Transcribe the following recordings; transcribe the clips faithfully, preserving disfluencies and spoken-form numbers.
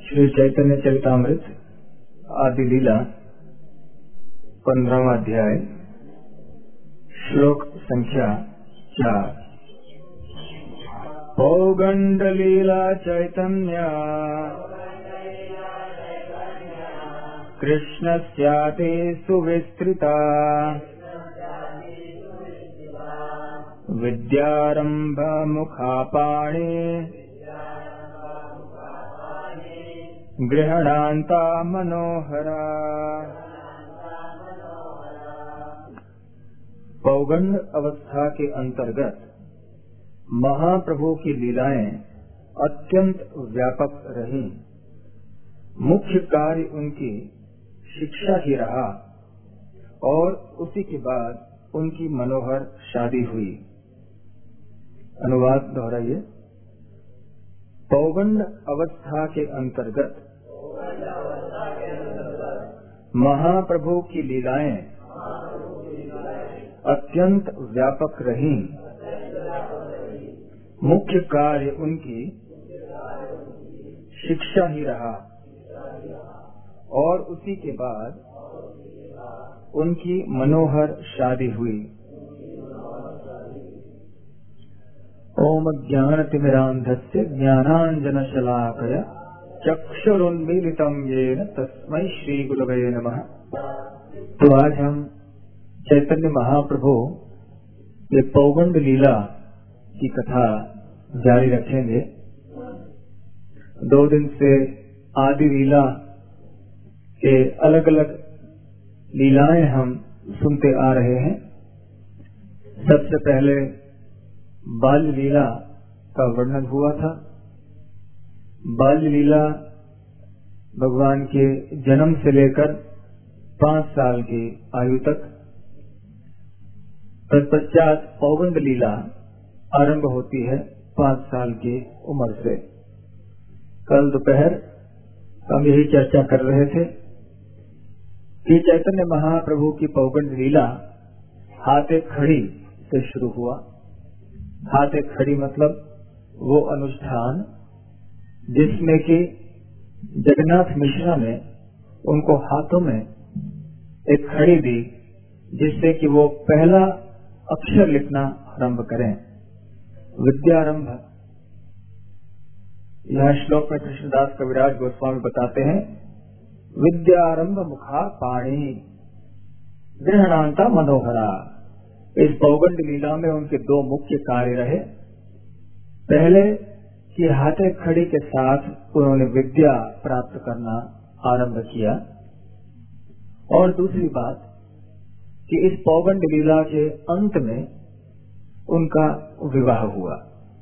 श्री चैतन्य चरितामृत आदि लीला पंद्रहवां अध्याय श्लोक संख्या चार। पौगंड लीला चैतन्य कृष्णस्याते सुविस्तृता विद्यारंभ मुखापाणे गृहणान्ता मनोहरा। पौगंड अवस्था के अंतर्गत महाप्रभु की लीलाएं अत्यंत व्यापक रही। मुख्य कार्य उनकी शिक्षा ही रहा और उसी के बाद उनकी मनोहर शादी हुई। अनुवाद दोहराइए। पौगंड अवस्था के अंतर्गत महाप्रभु की लीलाएं अत्यंत व्यापक रहीं। मुख्य कार्य उनकी शिक्षा ही रहा और उसी के बाद उनकी मनोहर शादी हुई। ओम ज्ञानतिमिरान्धस्य ज्ञानाञ्जनशलाकया चक्षुरुन्मीलितं येन तस्मै श्री गुरवे नमः। तो आज हम चैतन्य महाप्रभु ये पौगंड लीला की कथा जारी रखेंगे। दो दिन से आदि लीला के अलग अलग लीलाएं हम सुनते आ रहे हैं। सबसे पहले बाल लीला का वर्णन हुआ था। बाल लीला भगवान के जन्म से लेकर पांच साल की आयु तक। तत्पश्चात पौगंड लीला आरंभ होती है पांच साल की उम्र से। कल दोपहर हम यही चर्चा कर रहे थे कि चैतन्य महाप्रभु की पौगंड लीला हाथे खड़ी से शुरू हुआ। हाथे खड़ी मतलब वो अनुष्ठान जिसमें कि जगन्नाथ मिश्रा ने उनको हाथों में एक खड़ी दी जिससे कि वो पहला अक्षर लिखना आरंभ करें। विद्यारंभ। यह श्लोक में कृष्णदास कविराज गोस्वामी बताते हैं, विद्यारंभ मुखा पाणी गृहणान्ता मनोहरा। इस पौगंड लीला में उनके दो मुख्य कार्य रहे। पहले कि हाथे खड़ी के साथ उन्होंने विद्या प्राप्त करना आरंभ किया और दूसरी बात कि इस पौगंड लीला के अंत में उनका विवाह हुआ।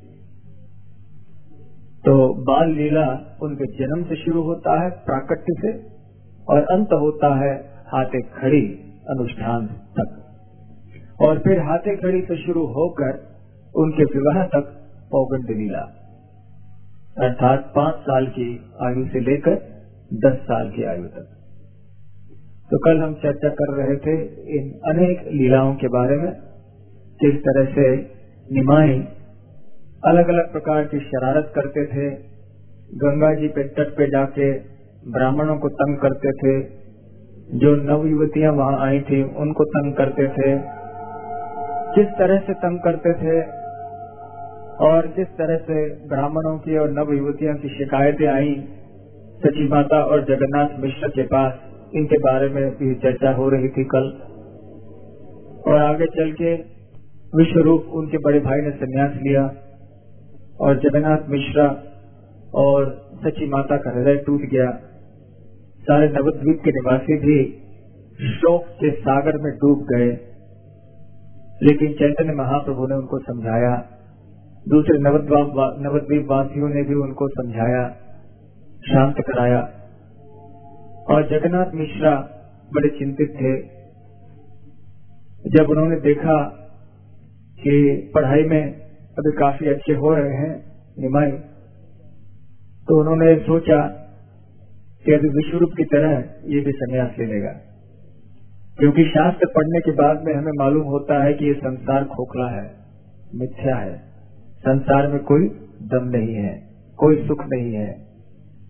तो बाल लीला उनके जन्म से शुरू होता है प्राकट्य से और अंत होता है हाथे खड़ी अनुष्ठान तक। और फिर हाथे खड़ी से शुरू होकर उनके विवाह तक पौगंड लीला अर्थात पांच साल की आयु से लेकर दस साल की आयु तक। तो कल हम चर्चा कर रहे थे इन अनेक लीलाओं के बारे में, किस तरह से निमाई अलग अलग प्रकार की शरारत करते थे। गंगा जी पे तट पे जाके ब्राह्मणों को तंग करते थे। जो नव युवतियां वहां आई थी उनको तंग करते थे। किस तरह से तंग करते थे और जिस तरह से ब्राह्मणों की और नव युवतियों की शिकायतें आई सची माता और जगन्नाथ मिश्र के पास, इनके बारे में भी चर्चा हो रही थी कल। और आगे चल के विश्वरूप उनके बड़े भाई ने संन्यास लिया और जगन्नाथ मिश्रा और सची माता का हृदय टूट गया। सारे नवद्वीप के निवासी भी शोक के सागर में डूब गए। लेकिन चैतन्य महाप्रभु ने उनको समझाया, दूसरे नवद्वीप वासियों ने भी उनको समझाया, शांत कराया। और जगन्नाथ मिश्रा बड़े चिंतित थे। जब उन्होंने देखा कि पढ़ाई में अभी काफी अच्छे हो रहे हैं निमाई, तो उन्होंने सोचा कि अभी विश्वरूप की तरह ये भी संन्यास ले लेगा। क्योंकि शास्त्र पढ़ने के बाद में हमें मालूम होता है कि ये संसार खोखला है, मिथ्या है। संसार में कोई दम नहीं है, कोई सुख नहीं है।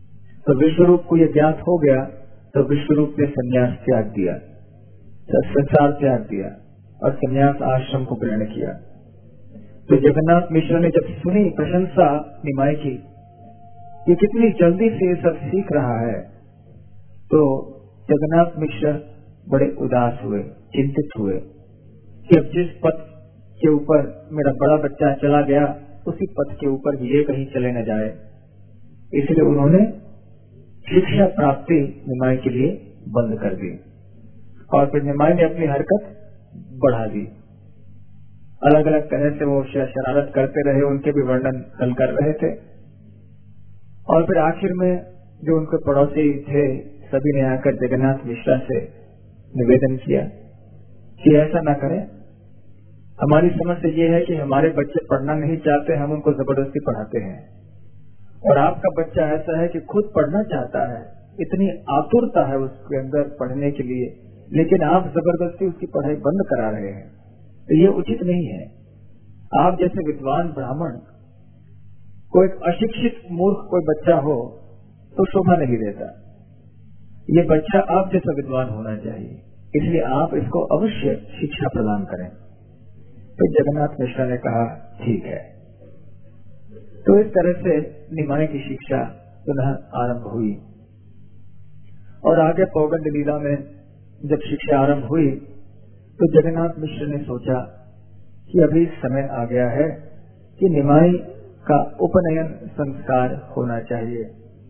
तो विश्वरूप को यह ज्ञात हो गया तो विश्वरूप ने संन्यास त्याग दिया, संसार त्याग दिया और संन्यास आश्रम को ग्रहण किया। तो जगन्नाथ मिश्र ने जब सुनी प्रशंसा निमाई की कि कितनी जल्दी से ये सब सीख रहा है, तो जगन्नाथ मिश्र बड़े उदास हुए, चिंतित हुए कि अब जिस पथ के ऊपर मेरा बड़ा बच्चा चला गया उसी पथ के ऊपर भी ये कहीं चले न जाए। इसलिए उन्होंने शिक्षा प्राप्ति निमाई के लिए बंद कर दी और फिर निमाई ने अपनी हरकत बढ़ा दी। अलग अलग तरह से वो शरारत करते रहे, उनके भी वर्णन कल कर रहे थे। और फिर आखिर में जो उनके पड़ोसी थे सभी ने आकर जगन्नाथ मिश्रा से निवेदन किया कि ऐसा ना करें, हमारी समस्या ये है कि हमारे बच्चे पढ़ना नहीं चाहते, हम उनको जबरदस्ती पढ़ाते हैं, और आपका बच्चा ऐसा है कि खुद पढ़ना चाहता है, इतनी आतुरता है उसके अंदर पढ़ने के लिए, लेकिन आप जबरदस्ती उसकी पढ़ाई बंद करा रहे हैं, तो ये उचित नहीं है। आप जैसे विद्वान ब्राह्मण कोई अशिक्षित मूर्ख कोई बच्चा हो तो शोभा नहीं देता, ये बच्चा आप जैसा विद्वान होना चाहिए, इसलिए आप इसको अवश्य शिक्षा प्रदान करें। तो जगन्नाथ मिश्रा ने कहा ठीक है। तो इस तरह से निमाई की शिक्षा पुनः आरंभ हुई और आगे पौगंड लीला में जब शिक्षा आरंभ हुई तो जगन्नाथ मिश्र ने सोचा कि अभी समय आ गया है कि निमाई का उपनयन संस्कार होना चाहिए।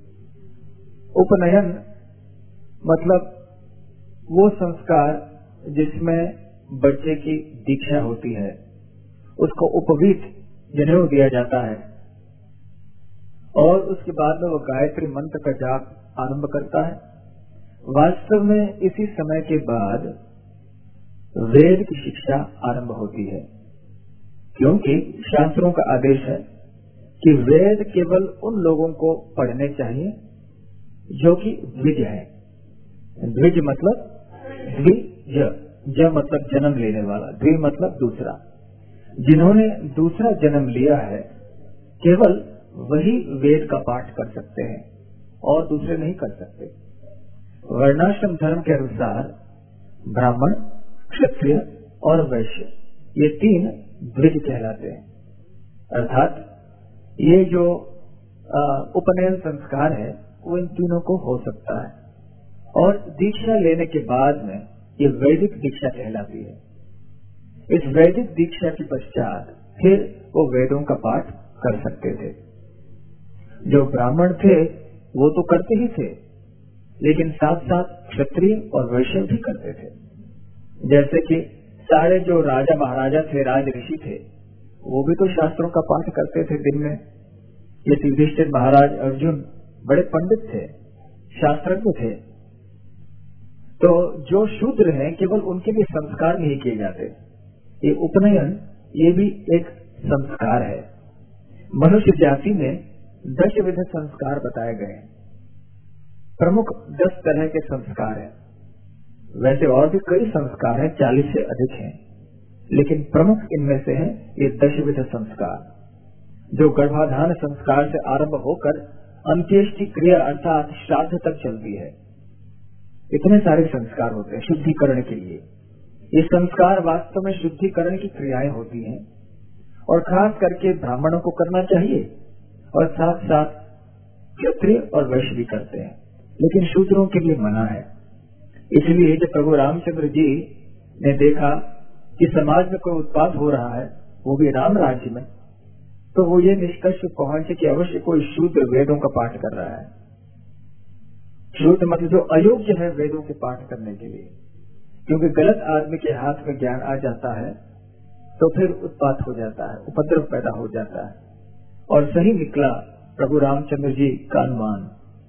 उपनयन मतलब वो संस्कार जिसमें बच्चे की दीक्षा होती है, उसको उपवीत जनेऊ दिया जाता है और उसके बाद में वो गायत्री मंत्र का जाप आरंभ करता है। वास्तव में इसी समय के बाद वेद की शिक्षा आरंभ होती है, क्योंकि शास्त्रों का आदेश है कि वेद केवल उन लोगों को पढ़ने चाहिए जो कि द्विज है। द्विज मतलब द्विज, ज मतलब जन्म लेने वाला, द्वि मतलब दूसरा। जिन्होंने दूसरा जन्म लिया है केवल वही वेद का पाठ कर सकते हैं और दूसरे नहीं कर सकते। वर्णाश्रम धर्म के अनुसार ब्राह्मण, क्षत्रिय और वैश्य ये तीन द्विज कहलाते हैं। अर्थात ये जो उपनयन संस्कार है वो इन तीनों को हो सकता है, और दीक्षा लेने के बाद में ये वैदिक दीक्षा कहलाती है। इस वैदिक दीक्षा के पश्चात फिर वो वेदों का पाठ कर सकते थे। जो ब्राह्मण थे वो तो करते ही थे, लेकिन साथ साथ क्षत्रिय और वैश्य भी करते थे। जैसे कि सारे जो राजा महाराजा थे, राज ऋषि थे, वो भी तो शास्त्रों का पाठ करते थे दिन में। ये युधिष्ठिर महाराज, अर्जुन बड़े पंडित थे, शास्त्रज्ञ थे। तो जो शूद्र हैं केवल उनके भी संस्कार नहीं किए जाते। ये उपनयन ये भी एक संस्कार है। मनुष्य जाति में दस विध संस्कार बताए गए हैं। प्रमुख दस तरह के संस्कार हैं। वैसे और भी कई संस्कार हैं, चालीस से अधिक हैं, लेकिन प्रमुख इनमें से हैं ये दशविध संस्कार, जो गर्भाधान संस्कार से आरंभ होकर अंत्येष्टि क्रिया अर्थात श्राद्ध तक चलती है। इतने सारे संस्कार होते हैं शुद्धिकरण के लिए। ये संस्कार वास्तव में शुद्धिकरण की क्रियाएं होती हैं और खास करके ब्राह्मणों को करना चाहिए और साथ साथ क्षत्रिय और वैश्य भी करते हैं, लेकिन शूद्रों के लिए मना है। इसलिए जब प्रभु रामचंद्र जी ने देखा कि समाज में कोई उत्पात हो रहा है, वो भी राम राज्य में, तो वो ये निष्कर्ष पहुंचे कि अवश्य कोई शूद्र वेदों का पाठ कर रहा है। शूद्र मतलब जो अयोग्य है वेदों के पाठ करने के लिए, क्योंकि गलत आदमी के हाथ में ज्ञान आ जाता है तो फिर उत्पात हो जाता है, उपद्रव पैदा हो जाता है। और सही निकला प्रभु रामचंद्र जी का अनुमान।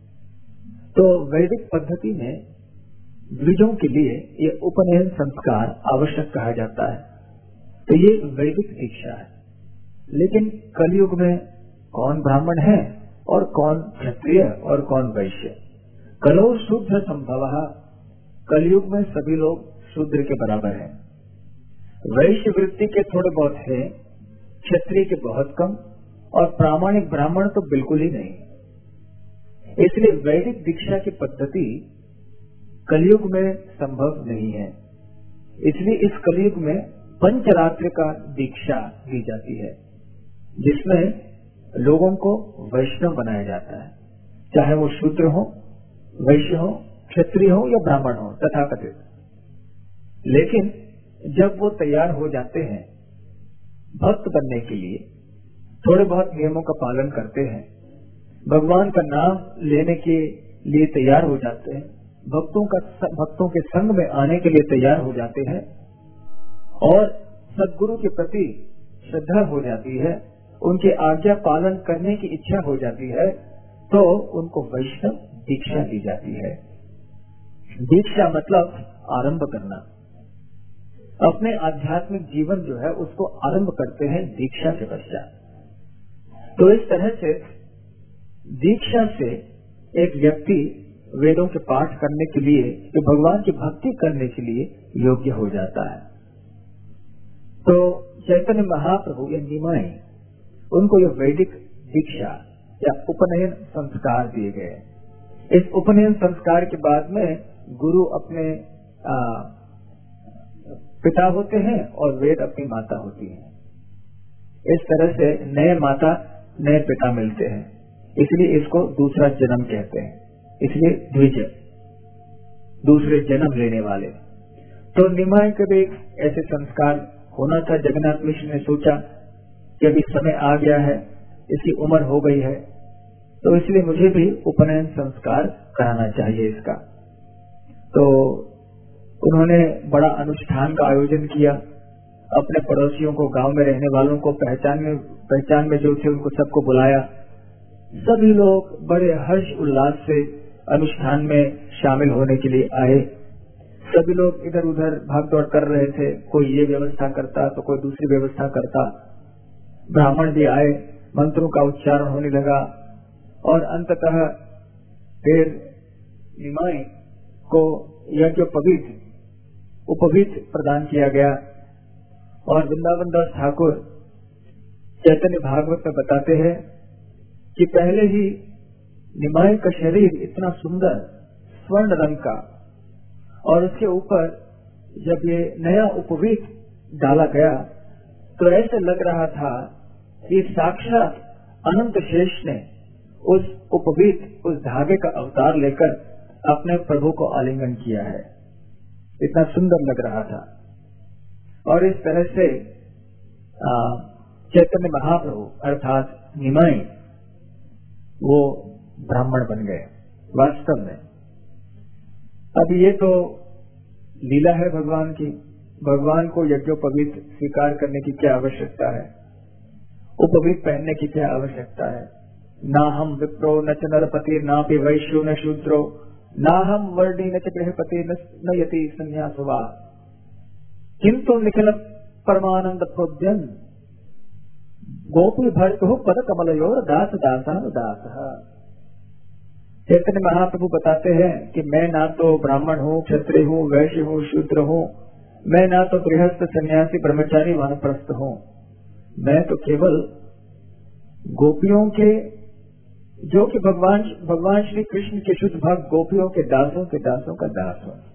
तो वैदिक पद्धति में द्विजों के लिए ये उपनयन संस्कार आवश्यक कहा जाता है। तो ये वैदिक दीक्षा है। लेकिन कलयुग में कौन ब्राह्मण है और कौन क्षत्रिय और कौन वैश्य? कलो शुद्ध संभव। कलयुग में सभी लोग शूद्र के बराबर हैं। वैश्य वृत्ति के थोड़े बहुत है, क्षत्रिय के बहुत कम, और प्रामाणिक ब्राह्मण तो बिल्कुल ही नहीं। इसलिए वैदिक दीक्षा की पद्धति कलयुग में संभव नहीं है। इसलिए इस कलयुग में पंचरात्र का दीक्षा दी जाती है, जिसमें लोगों को वैष्णव बनाया जाता है, चाहे वो शूद्र हो, वैश्य हो, क्षत्रिय हो या ब्राह्मण हो तथाकथित। लेकिन जब वो तैयार हो जाते हैं भक्त बनने के लिए, थोड़े बहुत नियमों का पालन करते हैं, भगवान का नाम लेने के लिए तैयार हो जाते हैं, भक्तों का भक्तों के संग में आने के लिए तैयार हो जाते हैं और सद्गुरु के प्रति श्रद्धा हो जाती है, उनके आज्ञा पालन करने की इच्छा हो जाती है, तो उनको वैष्णव दीक्षा दी जाती है। दीक्षा मतलब आरंभ करना। अपने आध्यात्मिक जीवन जो है उसको आरंभ करते हैं दीक्षा के पश्चात। तो इस तरह से दीक्षा से एक व्यक्ति वेदों के पाठ करने के लिए, तो भगवान की भक्ति करने के लिए योग्य हो जाता है। तो चैतन्य महाप्रभु या निमाई, उनको यह वैदिक दीक्षा या उपनयन संस्कार दिए गए। इस उपनयन संस्कार के बाद में गुरु अपने आ, पिता होते हैं और वेद अपनी माता होती है। इस तरह से नए माता नए पिता मिलते हैं, इसलिए इसको दूसरा जन्म कहते हैं। इसलिए द्विज, दूसरे जन्म लेने वाले। तो निमाय के भी ऐसे संस्कार होना था। जगन्नाथ मिश्र ने सोचा कि अभी समय आ गया है, इसकी उम्र हो गई है, तो इसलिए मुझे भी उपनयन संस्कार कराना चाहिए इसका। तो उन्होंने बड़ा अनुष्ठान का आयोजन किया। अपने पड़ोसियों को, गांव में रहने वालों को, पहचान में पहचान में जो थे उनको सबको बुलाया। सभी लोग बड़े हर्ष उल्लास से अनुष्ठान में शामिल होने के लिए आए। सभी लोग इधर उधर भाग दौड़ कर रहे थे, कोई ये व्यवस्था करता तो कोई दूसरी व्यवस्था करता। ब्राह्मण भी आए, मंत्रों का उच्चारण होने लगा और अंततः फिर निमाई को यज्ञोपवीत उपवीत प्रदान किया गया। और वृंदावन दास ठाकुर चैतन्य भागवत में बताते हैं कि पहले ही निमाई का शरीर इतना सुंदर स्वर्ण रंग का, और उसके ऊपर जब ये नया उपवीत डाला गया तो ऐसे लग रहा था कि साक्षात अनंत शेष ने उस उपवीत, उस धागे का अवतार लेकर अपने प्रभु को आलिंगन किया है। इतना सुंदर लग रहा था। और इस तरह से चैतन्य महाप्रभु अर्थात निमाई वो ब्राह्मण बन गए वास्तव में। अब ये तो लीला है भगवान की। भगवान को यज्ञोपवीत स्वीकार करने की क्या आवश्यकता है, उपवीत पहनने की क्या आवश्यकता है। ना हम विप्रो न च नरपति ना पि वैश्यो न शूद्रो ना हम वर्णी न च गृहपति न यति संन्यासवा किंतु निखिल परमानंद प्रोद्यन गोपी भक्त हो पद कमलयोर दास दासान दास। चैतन्य महाप्रभु बताते हैं कि मैं ना तो ब्राह्मण हूँ, क्षत्रिय हूँ, वैश्य हूँ, शूद्र हूँ, मैं ना तो गृहस्थ, सन्यासी, ब्रह्मचारी, वानप्रस्थ हूँ। मैं तो केवल गोपियों के, जो कि भगवान भगवान श्री कृष्ण के शुद्ध भक्त गोपियों के दासों के दासों का दास हूँ।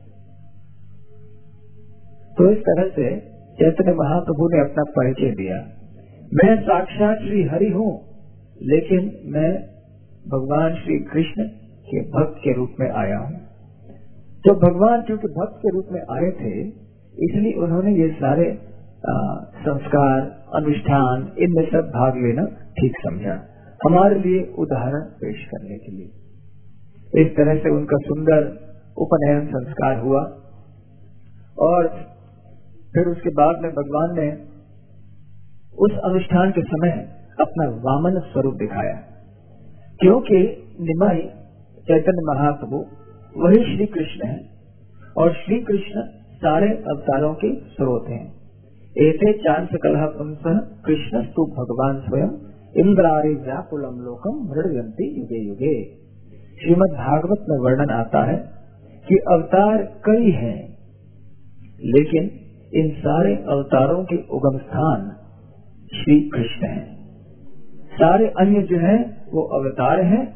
तो इस तरह से चैतन्य महाप्रभु ने अपना परिचय दिया। मैं साक्षात श्री हरि हूँ, लेकिन मैं भगवान श्री कृष्ण के भक्त के रूप में आया हूँ। तो भगवान क्योंकि भक्त के रूप में आए थे, इसलिए उन्होंने ये सारे आ, संस्कार, अनुष्ठान, इनमें सब भाग लेना ठीक समझा, हमारे लिए उदाहरण पेश करने के लिए। इस तरह से उनका सुंदर उपनयन संस्कार हुआ। और फिर उसके बाद में भगवान ने उस अनुष्ठान के समय अपना वामन स्वरूप दिखाया, क्योंकि निमाई चैतन्य महाप्रभु वही श्री कृष्ण है और श्री कृष्ण सारे अवतारों के स्रोत हैं। एते चार सकलः पुंसः कृष्णस्तु भगवान स्वयं इंद्रारि व्याकुलम लोकम मृडयन्ति युगे युगे। श्रीमद् भागवत में वर्णन आता है कि अवतार कई हैं, लेकिन इन सारे अवतारों के उगम स्थान श्री कृष्ण है। सारे अन्य जो हैं वो अवतार हैं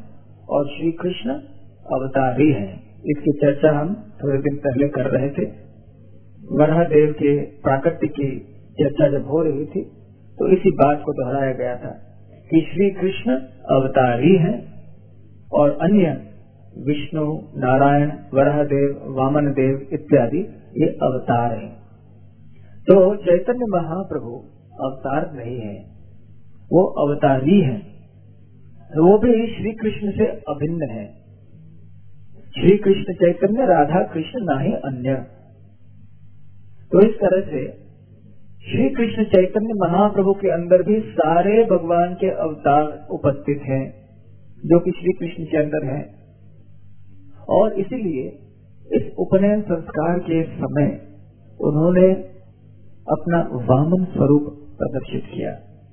और श्री कृष्ण अवतारी हैं। इसकी चर्चा हम थोड़े दिन पहले कर रहे थे। वराह देव के प्राकट्य की चर्चा जब हो रही थी तो इसी बात को दोहराया गया था कि श्री कृष्ण अवतारी हैं और अन्य विष्णु, नारायण, वराह देव, वामन देव इत्यादि ये अवतार हैं। तो चैतन्य महाप्रभु अवतार नहीं है, वो अवतारी हैं। वो भी श्री कृष्ण से अभिन्न है। श्री कृष्ण चैतन्य, राधा कृष्ण ना ही अन्य। तो इस तरह से श्री कृष्ण चैतन्य महाप्रभु के अंदर भी सारे भगवान के अवतार उपस्थित हैं जो कि श्री कृष्ण के अंदर हैं। और इसीलिए इस उपनयन संस्कार के समय उन्होंने अपना वामन स्वरूप प्रदर्शित किया।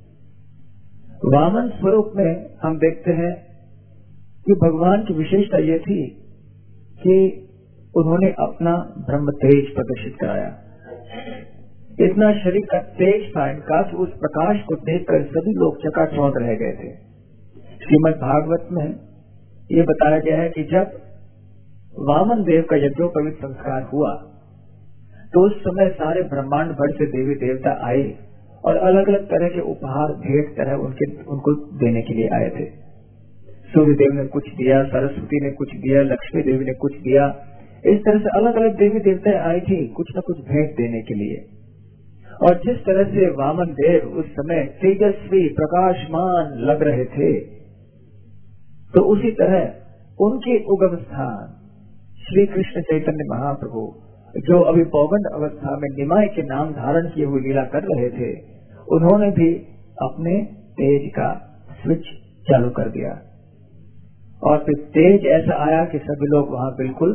वामन स्वरूप में हम देखते हैं कि भगवान की विशेषता ये थी कि उन्होंने अपना ब्रह्म तेज प्रदर्शित कराया। इतना शरीर का तेज था इनका कि उस प्रकाश को देखकर सभी लोग चकाचौंध रह गए थे। श्रीमद् भागवत में ये बताया गया है कि जब वामन देव का यज्ञोपवीत संस्कार हुआ तो उस समय सारे ब्रह्मांड भर से देवी देवता आए और अलग अलग तरह के उपहार भेंट तरह उनके उनको देने के लिए आए थे। सूर्य देव ने कुछ दिया, सरस्वती ने कुछ दिया, लक्ष्मी देवी ने कुछ दिया। इस तरह से अलग अलग देवी देवता आए थे कुछ न कुछ भेंट देने के लिए। और जिस तरह से वामन देव उस समय तेजस्वी प्रकाशमान लग रहे थे तो उसी तरह उनके उगम स्थान श्री कृष्ण चैतन्य महाप्रभु जो अभी पौगंड अवस्था में निमाय के नाम धारण किए हुए लीला कर रहे थे, उन्होंने भी अपने तेज का स्विच चालू कर दिया और फिर तेज ऐसा आया कि सभी लोग वहां बिल्कुल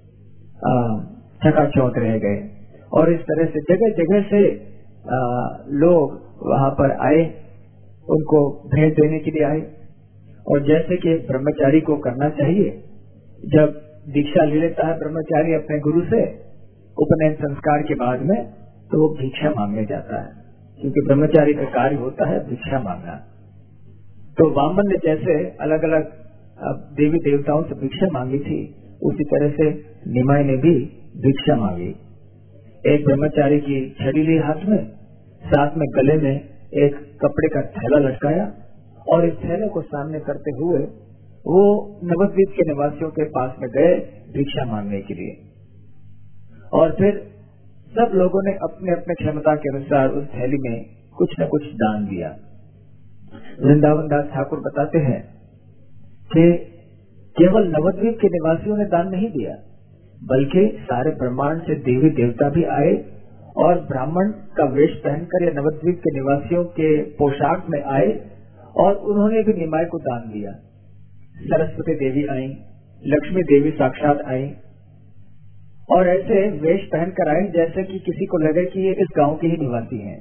चकाचौंध रह गए। और इस तरह से जगह जगह से आ, लोग वहां पर आए, उनको भेंट देने के लिए आए। और जैसे कि ब्रह्मचारी को करना चाहिए, जब दीक्षा ले लेता है ब्रह्मचारी अपने गुरु से उपनयन संस्कार के बाद में, तो वो भिक्षा मांगने जाता है, क्योंकि ब्रह्मचारी का कार्य होता है भिक्षा मांगना। तो वामन ने जैसे अलग अलग देवी देवताओं से भिक्षा मांगी थी, उसी तरह से निमाय ने भी भिक्षा मांगी। एक ब्रह्मचारी की छड़ी ली हाथ में, साथ में गले में एक कपड़े का थैला लटकाया और इस थैले को सामने करते हुए वो नवद्वीप के निवासियों के पास में गए भिक्षा मांगने के लिए। और फिर सब लोगों ने अपने अपने क्षमता के अनुसार उस थैली में कुछ न कुछ दान दिया। वृंदावन दास ठाकुर बताते हैं कि केवल नवद्वीप के निवासियों ने दान नहीं दिया, बल्कि सारे ब्रह्मांड से देवी देवता भी आए और ब्राह्मण का वेश पहनकर या नवद्वीप के निवासियों के पोशाक में आए और उन्होंने भी निमाय को दान दिया। सरस्वती देवी आई, लक्ष्मी देवी साक्षात आई और ऐसे वेश पहनकर आए जैसे कि किसी को लगे कि ये इस गांव के ही निवासी हैं।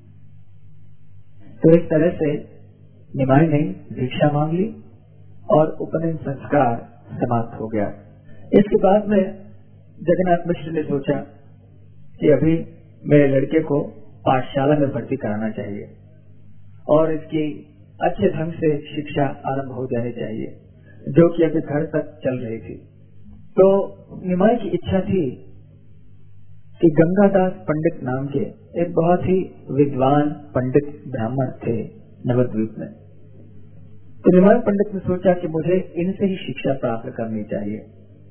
तो इस तरह से निमाय ने भिक्षा मांग ली और उपनयन संस्कार समाप्त हो गया। इसके बाद में जगन्नाथ मिश्र ने सोचा कि अभी मेरे लड़के को पाठशाला में भर्ती कराना चाहिए और इसकी अच्छे ढंग से शिक्षा आरंभ हो जानी चाहिए, जो कि अभी घर तक चल रही थी। तो निमाय की इच्छा थी कि गंगादास पंडित नाम के एक बहुत ही विद्वान पंडित ब्राह्मण थे नवद्वीप में। तो निमाय पंडित ने सोचा कि मुझे इनसे ही शिक्षा प्राप्त करनी चाहिए।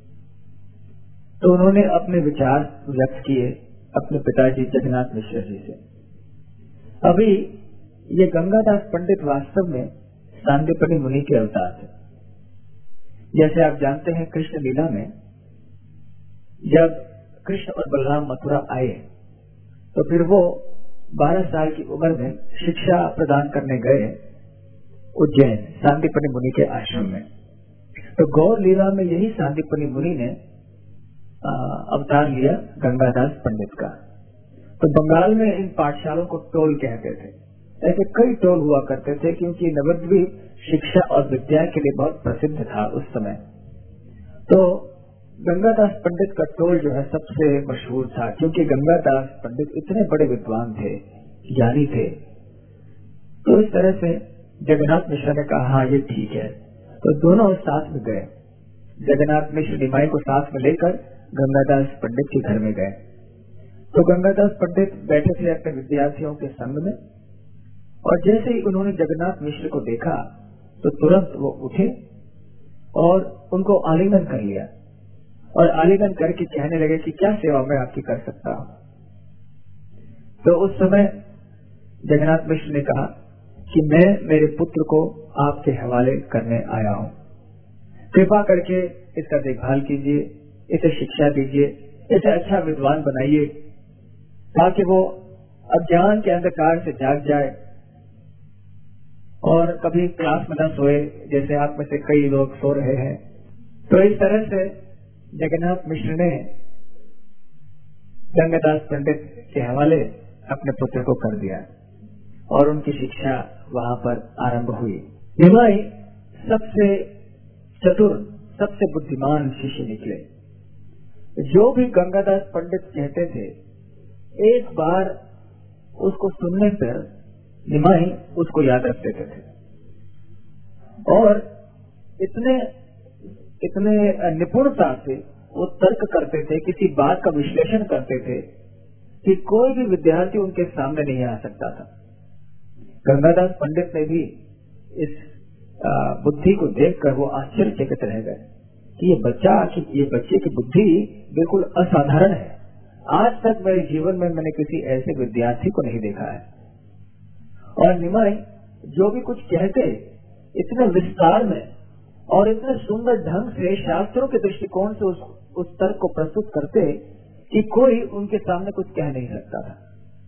तो उन्होंने अपने विचार व्यक्त किए अपने पिताजी जगन्नाथ मिश्र जी से। अभी ये गंगादास पंडित वास्तव में सांदीपनि मुनि के अवतार थे। जैसे आप जानते हैं कृष्ण लीला में जब कृष्ण और बलराम मथुरा आए तो फिर वो बारह साल की उम्र में शिक्षा प्रदान करने गए उज्जैन सांदीपनि मुनि के आश्रम में। तो गौर लीला में यही सांदीपनि मुनि ने अवतार लिया गंगादास पंडित का। तो बंगाल में इन पाठशालों को टोल कहते थे। ऐसे कई टोल हुआ करते थे क्योंकि नवद्वीप शिक्षा और विद्या के लिए बहुत प्रसिद्ध था उस समय। तो गंगादास पंडित का टोल जो है सबसे मशहूर था, क्योंकि गंगादास पंडित इतने बड़े विद्वान थे, ज्ञानी थे। तो इस तरह से जगन्नाथ मिश्र ने कहा हाँ ये ठीक है, तो दोनों साथ में गए। जगन्नाथ मिश्र निमाई को साथ में लेकर गंगादास पंडित के घर में गए। तो गंगादास पंडित बैठे थे अपने विद्यार्थियों के संग में, और जैसे ही उन्होंने जगन्नाथ मिश्र को देखा तो तुरंत वो उठे और उनको आलिंगन कर लिया, और आलिंगन करके कहने लगे कि क्या सेवा मैं आपकी कर सकता हूँ। तो उस समय जगन्नाथ मिश्र ने कहा कि मैं मेरे पुत्र को आपके हवाले करने आया हूँ, कृपा करके इसका देखभाल कीजिए, इसे शिक्षा दीजिए, इसे अच्छा विद्वान बनाइए, ताकि वो अज्ञान के अंधकार से जाग जाए और कभी क्लास में न सोए, जैसे आप में से कई लोग सो रहे हैं। तो इस तरह से जगन्नाथ मिश्र ने गंगादास पंडित के हवाले अपने पुत्र को कर दिया, और उनकी शिक्षा वहां पर आरंभ हुई। निमाई सबसे चतुर, सबसे बुद्धिमान शिष्य निकले। जो भी गंगादास पंडित कहते थे, एक बार उसको सुनने पर निमाई उसको याद रख देते थे, और इतने इतने निपुणता से वो तर्क करते थे, किसी बात का विश्लेषण करते थे कि कोई भी विद्यार्थी उनके सामने नहीं आ सकता था। गंगादास पंडित ने भी इस बुद्धि को देखकर वो आश्चर्यचकित रह गए कि ये बच्चा कि ये बच्चे की बुद्धि बिल्कुल असाधारण है। आज तक मेरे जीवन में मैंने किसी ऐसे विद्यार्थी को नहीं देखा है। और निमाई जो भी कुछ कहते इतने विस्तार में और इतने सुंदर ढंग से शास्त्रों के दृष्टिकोण से उस, उस तर्क को प्रस्तुत करते कि कोई उनके सामने कुछ कह नहीं सकता था।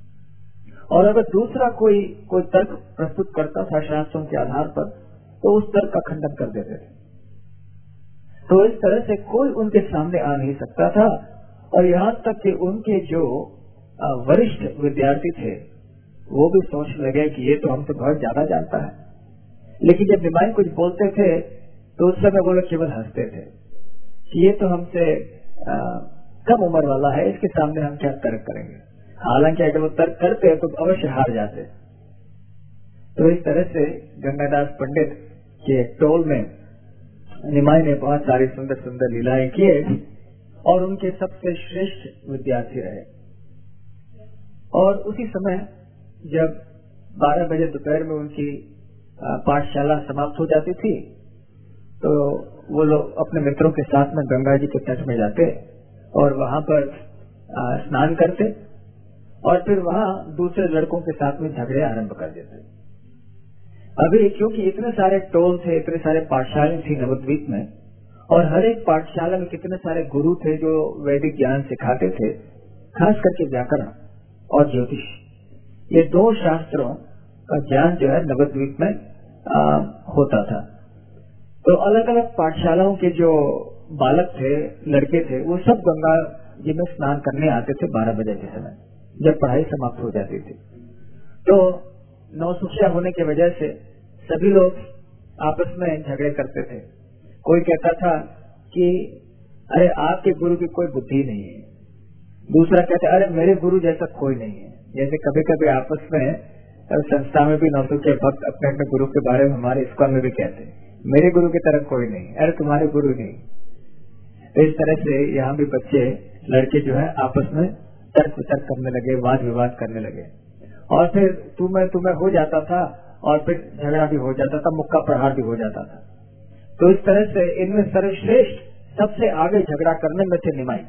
और अगर दूसरा कोई कोई तर्क प्रस्तुत करता था शास्त्रों के आधार पर, तो उस तर्क का खंडन कर देते थे। तो इस तरह से कोई उनके सामने आ नहीं सकता था। और यहाँ तक कि उनके जो वरिष्ठ विद्यार्थी थे वो भी सोचने लगे कि ये तो हमसे बहुत ज्यादा जानता है। लेकिन जब निमाई कुछ बोलते थे तो उस समय वो लोग केवल हंसते थे कि ये तो हमसे कम उम्र वाला है, इसके सामने हम क्या तर्क करेंगे। हालांकि अगर वो तर्क करते तो अवश्य हार जाते। तो इस तरह से गंगादास पंडित के टोल में निमाई ने बहुत सारी सुंदर सुंदर लीलाएं किए और उनके सबसे श्रेष्ठ विद्यार्थी रहे। और उसी समय जब बारह बजे दोपहर में उनकी पाठशाला समाप्त हो जाती थी, तो वो लोग अपने मित्रों के साथ में गंगा जी के तट में जाते और वहां पर स्नान करते, और फिर वहां दूसरे लड़कों के साथ में झगड़े आरंभ कर देते। अभी क्योंकि इतने सारे टोल थे, इतने सारे पाठशालाएं थी नवद्वीप में, और हर एक पाठशाला में कितने सारे गुरु थे जो वैदिक ज्ञान सिखाते थे, खास करके व्याकरण और ज्योतिष। ये दो शास्त्रों का ज्ञान जो है नवद्वीप में आ, होता था। तो अलग अलग पाठशालाओं के जो बालक थे, लड़के थे, वो सब गंगा जी में स्नान करने आते थे बारह बजे के समय, जब पढ़ाई समाप्त हो जाती थी। तो नौशिक्षा होने की वजह से सभी लोग आपस में झगड़े करते थे। कोई कहता था कि अरे आपके गुरु की कोई बुद्धि नहीं है, दूसरा कहता अरे मेरे गुरु जैसा कोई नहीं है। जैसे कभी कभी आपस में संस्था में भी नौसिखिया भक्त अपने अपने गुरु के बारे में हमारे इस्कॉन में भी कहते हैं, मेरे गुरु की तरह कोई नहीं, अरे तुम्हारे गुरु नहीं। तो इस तरह से यहाँ भी बच्चे लड़के जो है आपस में तर्क वितर्क करने लगे, वाद विवाद करने लगे, और फिर तुम्हें तुम्हें हो जाता था, और फिर झगड़ा भी हो जाता था, मुक्का प्रहार भी हो जाता था। तो इस तरह से इनमें सर्वश्रेष्ठ सबसे आगे झगड़ा करने में थे निमाई।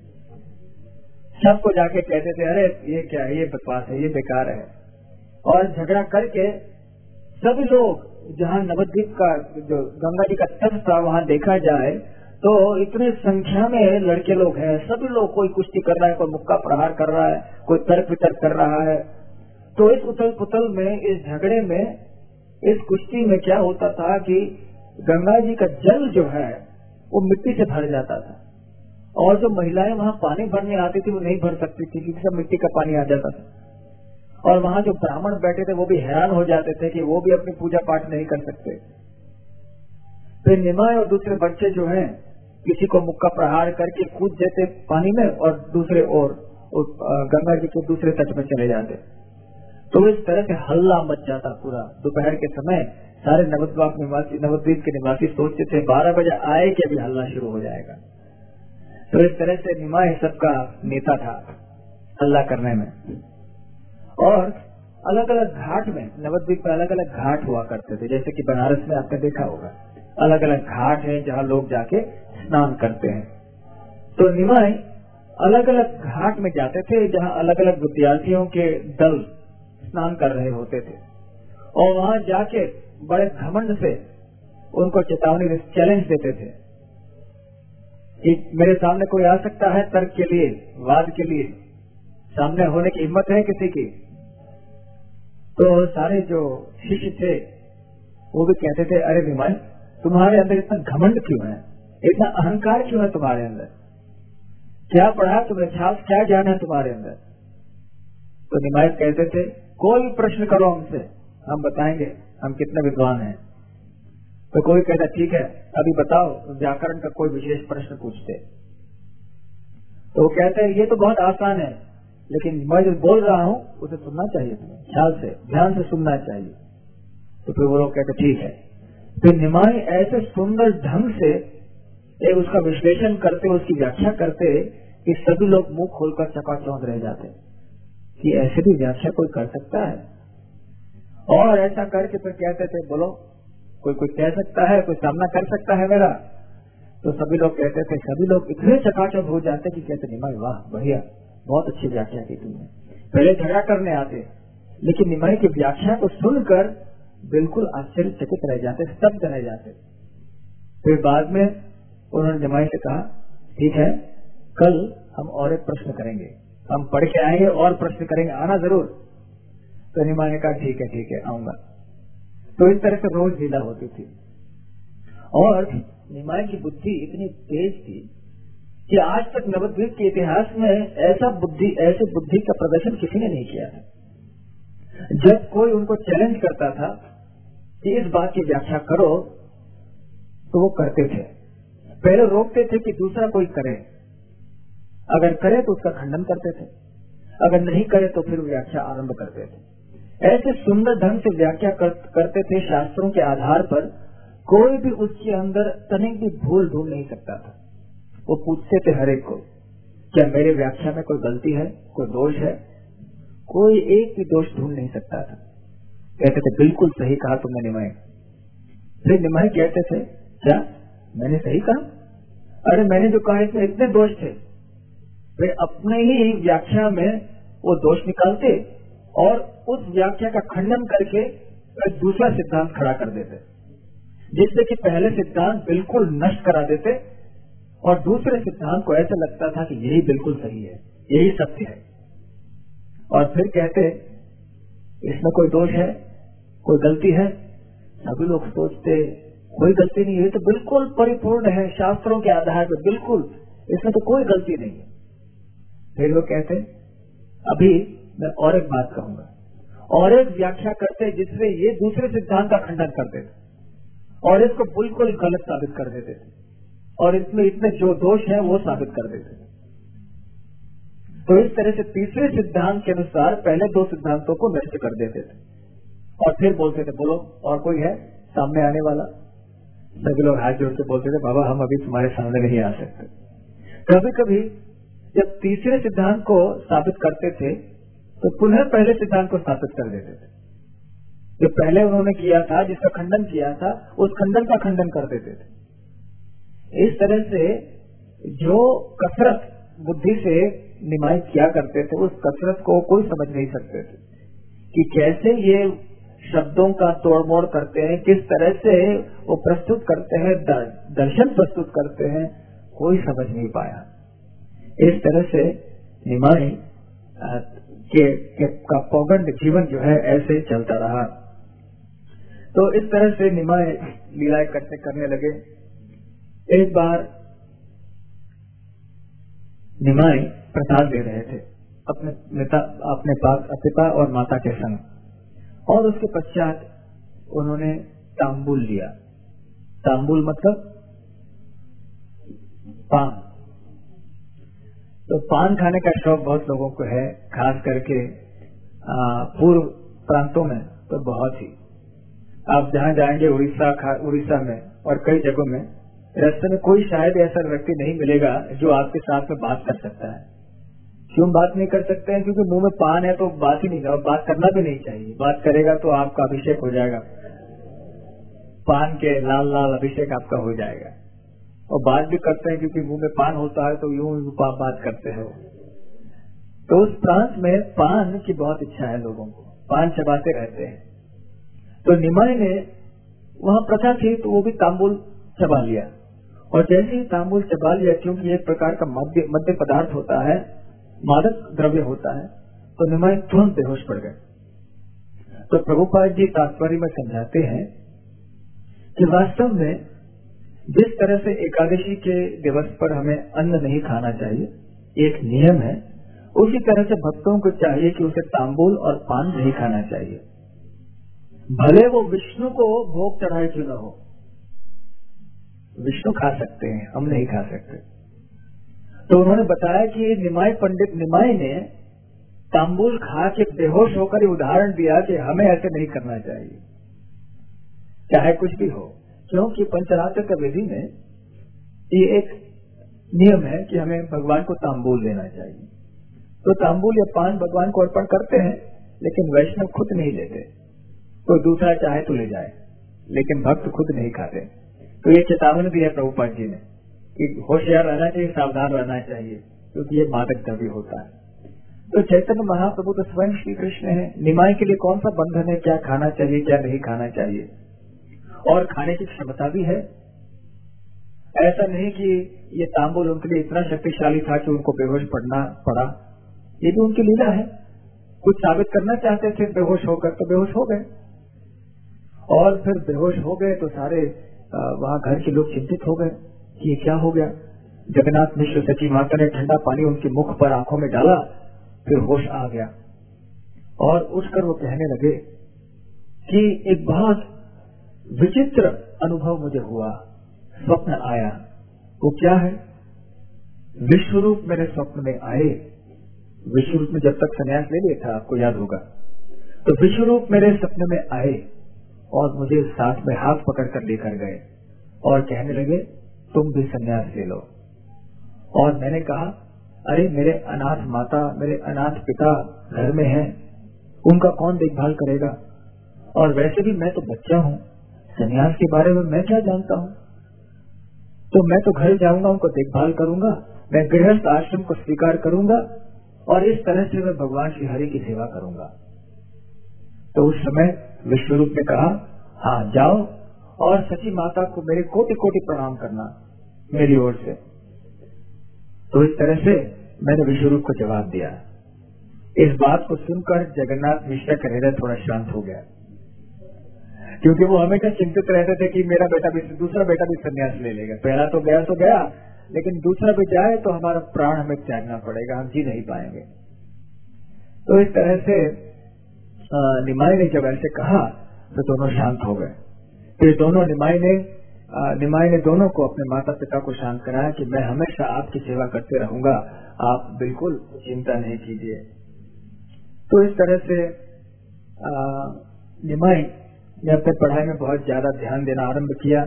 सबको जाके कहते थे अरे ये क्या है, ये बकवास है, ये बेकार है। और झगड़ा करके सभी लोग, जहाँ नवद्वीप का जो गंगा जी का तट था वहाँ देखा जाए तो इतने संख्या में लड़के लोग हैं, सभी लोग, कोई कुश्ती कर रहा है, कोई मुक्का प्रहार कर रहा है, कोई तर्क वितर्क कर रहा है। तो इस उथल पुथल में, इस झगड़े में, इस कुश्ती में क्या होता था कि गंगा जी का जल जो है वो मिट्टी से भर जाता था, और जो महिलाएं वहाँ पानी भरने आती थी वो नहीं भर सकती थी क्योंकि सब मिट्टी का पानी आ जाता था। और वहाँ जो ब्राह्मण बैठे थे वो भी हैरान हो जाते थे कि वो भी अपनी पूजा पाठ नहीं कर सकते। फिर निमाई और दूसरे बच्चे जो हैं किसी को मुक्का प्रहार करके कूद देते पानी में और दूसरे ओर गंगा जी के दूसरे तट में चले जाते। तो इस तरह से हल्ला मच जाता पूरा। दोपहर के समय सारे नवद्वीप निवासी नवद्वीप के निवासी सोचते थे बारह बजे आए कि अभी हल्ला शुरू हो जाएगा। तो इस तरह से निमाय सबका नेता था हल्ला करने में। और अलग अलग घाट में, नवद्वीप में अलग अलग घाट हुआ करते थे, जैसे कि बनारस में आपने देखा होगा अलग अलग घाट हैं जहाँ लोग जाके स्नान करते हैं। तो निमाय अलग अलग घाट में जाते थे जहाँ अलग अलग विद्यार्थियों के दल स्नान कर रहे होते थे, और वहाँ जाके बड़े घमंड से उनको चेतावनी, चैलेंज देते थे कि मेरे सामने कोई आ सकता है तर्क के लिए, वाद के लिए, सामने होने की हिम्मत है किसी की? तो सारे जो शिष्य थे वो भी कहते थे, अरे निमाय तुम्हारे अंदर इतना घमंड क्यों है, इतना अहंकार क्यों है तुम्हारे अंदर, क्या पढ़ा तुमने, क्या ज्ञान है तुम्हारे अंदर? तो निमाय कहते थे कोई भी प्रश्न करो हमसे, हम बताएंगे हम कितने विद्वान हैं। तो कोई कहता ठीक है अभी बताओ, व्याकरण का कोई विशेष प्रश्न पूछते। तो वो कहते हैं ये तो बहुत आसान है, लेकिन मैं जो बोल रहा हूँ उसे सुनना चाहिए, तुम्हें ख्याल से ध्यान से सुनना चाहिए। तो फिर वो लोग कहते ठीक है। फिर निमाई ऐसे सुंदर ढंग से एक उसका विश्लेषण करते, उसकी व्याख्या करते कि सभी लोग मुंह खोलकर चकाचौंध रह जाते कि ऐसे भी व्याख्या कोई कर सकता है। और ऐसा करके फिर कहते थे बोलो कोई कुछ कह सकता है, कोई सामना कर सकता है मेरा? तो सभी लोग कहते थे, सभी लोग इतने चकाचौंध हो जाते कि कहते निमाई वाह बढ़िया, बहुत अच्छी व्याख्या की तुमने। पहले झगड़ा करने आते, लेकिन निमाई की व्याख्या को सुनकर बिल्कुल आश्चर्यचकित रह जाते, स्तब्ध रह जाते। फिर बाद में उन्होंने निमाई से कहा ठीक है कल हम और एक प्रश्न करेंगे, हम पढ़ के आएंगे और प्रश्न करेंगे, आना जरूर। तो निमाई ने कहा ठीक है ठीक है आऊंगा। तो इस तरह से रोज लीला होती थी। और निमाई की बुद्धि इतनी तेज थी कि आज तक नवद्वीप के इतिहास में ऐसा बुद्धि ऐसे बुद्धि का प्रदर्शन किसी ने नहीं किया था। जब कोई उनको चैलेंज करता था कि इस बात की व्याख्या करो, तो वो करते थे। पहले रोकते थे कि दूसरा कोई करे, अगर करे तो उसका खंडन करते थे, अगर नहीं करे तो फिर व्याख्या आरंभ करते थे। ऐसे सुंदर ढंग से व्याख्या कर, करते थे शास्त्रों के आधार पर, कोई भी उसके अंदर तनिक भी भूल ढूंढ नहीं सकता था। वो पूछते थे हर एक को, क्या मेरे व्याख्या में कोई गलती है, कोई दोष है? कोई एक भी दोष ढूंढ नहीं सकता था। कहते थे बिल्कुल सही कहा तुमने निमाई। फिर निमाई कहते थे क्या मैंने सही कहा? अरे मैंने जो कहा इसमें इतने दोष थे। वे अपने ही व्याख्या में वो दोष निकालते और उस व्याख्या का खंडन करके दूसरा सिद्धांत खड़ा कर देते, जिससे कि पहले सिद्धांत बिल्कुल नष्ट करा देते और दूसरे सिद्धांत को ऐसा लगता था कि यही बिल्कुल सही है, यही सत्य है। और फिर कहते इसमें कोई दोष है, कोई गलती है? सभी लोग सोचते कोई गलती नहीं है, ये तो बिल्कुल परिपूर्ण है शास्त्रों के आधार पर, बिल्कुल इसमें तो कोई गलती नहीं है। फिर वो कहते अभी मैं और एक बात कहूंगा, और एक व्याख्या करते जिससे ये दूसरे सिद्धांत का खंडन करते थे और इसको बिल्कुल गलत साबित कर देते थे और इसमें इतने जो दोष है वो साबित कर देते थे। तो इस तरह से तीसरे सिद्धांत के अनुसार पहले दो सिद्धांतों को नष्ट कर देते थे और फिर बोलते थे बोलो और कोई है सामने आने वाला? सभी लोग हाथ जोड़ के बोलते थे बाबा हम अभी तुम्हारे सामने नहीं आ सकते। कभी कभी जब तीसरे सिद्धांत को साबित करते थे तो पुनः पहले सिद्धांत को साबित कर देते थे। जो पहले उन्होंने किया था, जिसका खंडन किया था, उस खंडन का खंडन कर देते थे। इस तरह से जो कसरत बुद्धि से निमाई किया करते थे, उस कसरत को कोई समझ नहीं सकते थे कि कैसे ये शब्दों का तोड़मोड़ करते हैं, किस तरह से वो प्रस्तुत करते हैं, दर्शन प्रस्तुत करते हैं, कोई समझ नहीं पाया। इस तरह से निमाई के, के का पौगंड जीवन जो है ऐसे चलता रहा। तो इस तरह से निमाई लीलाएं करते करने लगे। एक बार निमाई प्रसाद दे रहे थे अपने पिता अपने पिता और माता के संग, और उसके पश्चात उन्होंने तांबुल लिया। तांबुल मतलब पान। तो पान खाने का शौक बहुत लोगों को है, खास करके पूर्व प्रांतों में तो बहुत ही। आप जहाँ जाएंगे उड़ीसा उड़ीसा में और कई जगहों में, रास्ते में कोई शायद ऐसा व्यक्ति नहीं मिलेगा जो आपके साथ में बात कर सकता है। क्यों बात नहीं कर सकते हैं? क्योंकि मुंह में पान है तो बात ही नहीं कर, बात करना भी नहीं चाहिए। बात करेगा तो आपका अभिषेक हो जाएगा, पान के लाल लाल अभिषेक आपका हो जाएगा। और बात भी करते हैं क्योंकि मुंह में पान होता है तो यूं बात करते हैं। तो उस प्रांत में पान की बहुत इच्छा है लोगों को, पान चबाते रहते हैं। तो निमाई ने वहाँ प्रथा थी तो वो भी तांबुल चबा लिया, और जैसे ही तांबुल चबा लिया, क्योंकि एक प्रकार का मध्य मध्य पदार्थ होता है, मादक द्रव्य होता है, तो निमाई तुरंत बेहोश पड़ गए। तो प्रभुपाद जी तात्पर्य में समझाते हैं कि वास्तव में जिस तरह से एकादशी के दिवस पर हमें अन्न नहीं खाना चाहिए, एक नियम है, उसी तरह से भक्तों को चाहिए कि उसे तांबुल और पान नहीं खाना चाहिए, भले वो विष्णु को भोग चढ़ाए क्यों न हो। विष्णु खा सकते हैं, हम नहीं खा सकते। तो उन्होंने बताया कि निमाई पंडित निमाई ने तांबुल खा के बेहोश होकर उदाहरण दिया कि हमें ऐसे नहीं करना चाहिए, चाहे कुछ भी हो, क्योंकि पंचरात्र का विधि में ये एक नियम है कि हमें भगवान को तांबुल देना चाहिए। तो तांबुल या पान भगवान को अर्पण करते हैं, लेकिन वैष्णव खुद नहीं लेते। तो दूसरा चाहे तो ले जाए, लेकिन भक्त खुद नहीं खाते। तो ये चेतावनी दी है प्रभुपाद जी ने कि होशियार रहना चाहिए, सावधान रहना चाहिए, क्योंकि ये मादक द्रव्य होता है। तो चैतन्य महाप्रभु तो स्वयं श्री कृष्ण है। निमाई के लिए कौन सा बंधन है, क्या खाना चाहिए क्या नहीं खाना चाहिए, और खाने की क्षमता भी है। ऐसा नहीं कि ये तांबुल उनके लिए इतना शक्तिशाली था कि उनको बेहोश पड़ना पड़ा, ये भी उनकी लीला है। कुछ साबित करना चाहते थे बेहोश होकर, तो बेहोश हो गए, और फिर बेहोश हो गए तो सारे वहाँ घर के लोग चिंतित हो गए कि ये क्या हो गया। जगन्नाथ मिश्र सची माता ने ठंडा पानी उनके मुख पर आंखों में डाला, फिर होश आ गया, और उठकर वो कहने लगे कि एक बहुत विचित्र अनुभव मुझे हुआ, स्वप्न आया। वो क्या है? विश्वरूप मेरे स्वप्न में आए। विश्वरूप में जब तक संन्यास ले लिया था, आपको याद होगा, तो विश्वरूप मेरे सपने में आए और मुझे साथ में हाथ पकड़कर लेकर गए और कहने लगे तुम भी संन्यास ले लो। और मैंने कहा अरे मेरे अनाथ माता, मेरे अनाथ पिता घर में हैं, उनका कौन देखभाल करेगा, और वैसे भी मैं तो बच्चा हूँ, संन्यास के बारे में मैं क्या जानता हूँ। तो मैं तो घर जाऊंगा, उनको देखभाल करूंगा, मैं गृहस्थ आश्रम को स्वीकार करूंगा, और इस तरह से मैं भगवान श्री हरि की सेवा करूंगा। तो उस समय विश्वरूप ने कहा हाँ जाओ, और सची माता को मेरे कोटि कोटि प्रणाम करना मेरी ओर से। तो इस तरह से मैंने विश्वरूप को जवाब दिया। इस बात को सुनकर जगन्नाथ मिश्र का हृदय थोड़ा शांत हो गया, क्योंकि वो हमेशा चिंतित रहते थे कि मेरा बेटा भी, दूसरा बेटा भी संन्यास ले लेगा। पहला तो गया तो गया, लेकिन दूसरा भी जाए तो हमारा प्राण हमें त्यागना पड़ेगा, हम जी नहीं पाएंगे। तो इस तरह से निमाई ने जब ऐसे कहा तो दोनों शांत हो गए। फिर दोनों निमाई ने निमाई ने दोनों को, अपने माता पिता को शांत कराया कि मैं हमेशा आपकी सेवा करते रहूंगा, आप बिल्कुल चिंता नहीं कीजिए। तो इस तरह से निमाई ने अपने पढ़ाई में बहुत ज्यादा ध्यान देना आरंभ किया,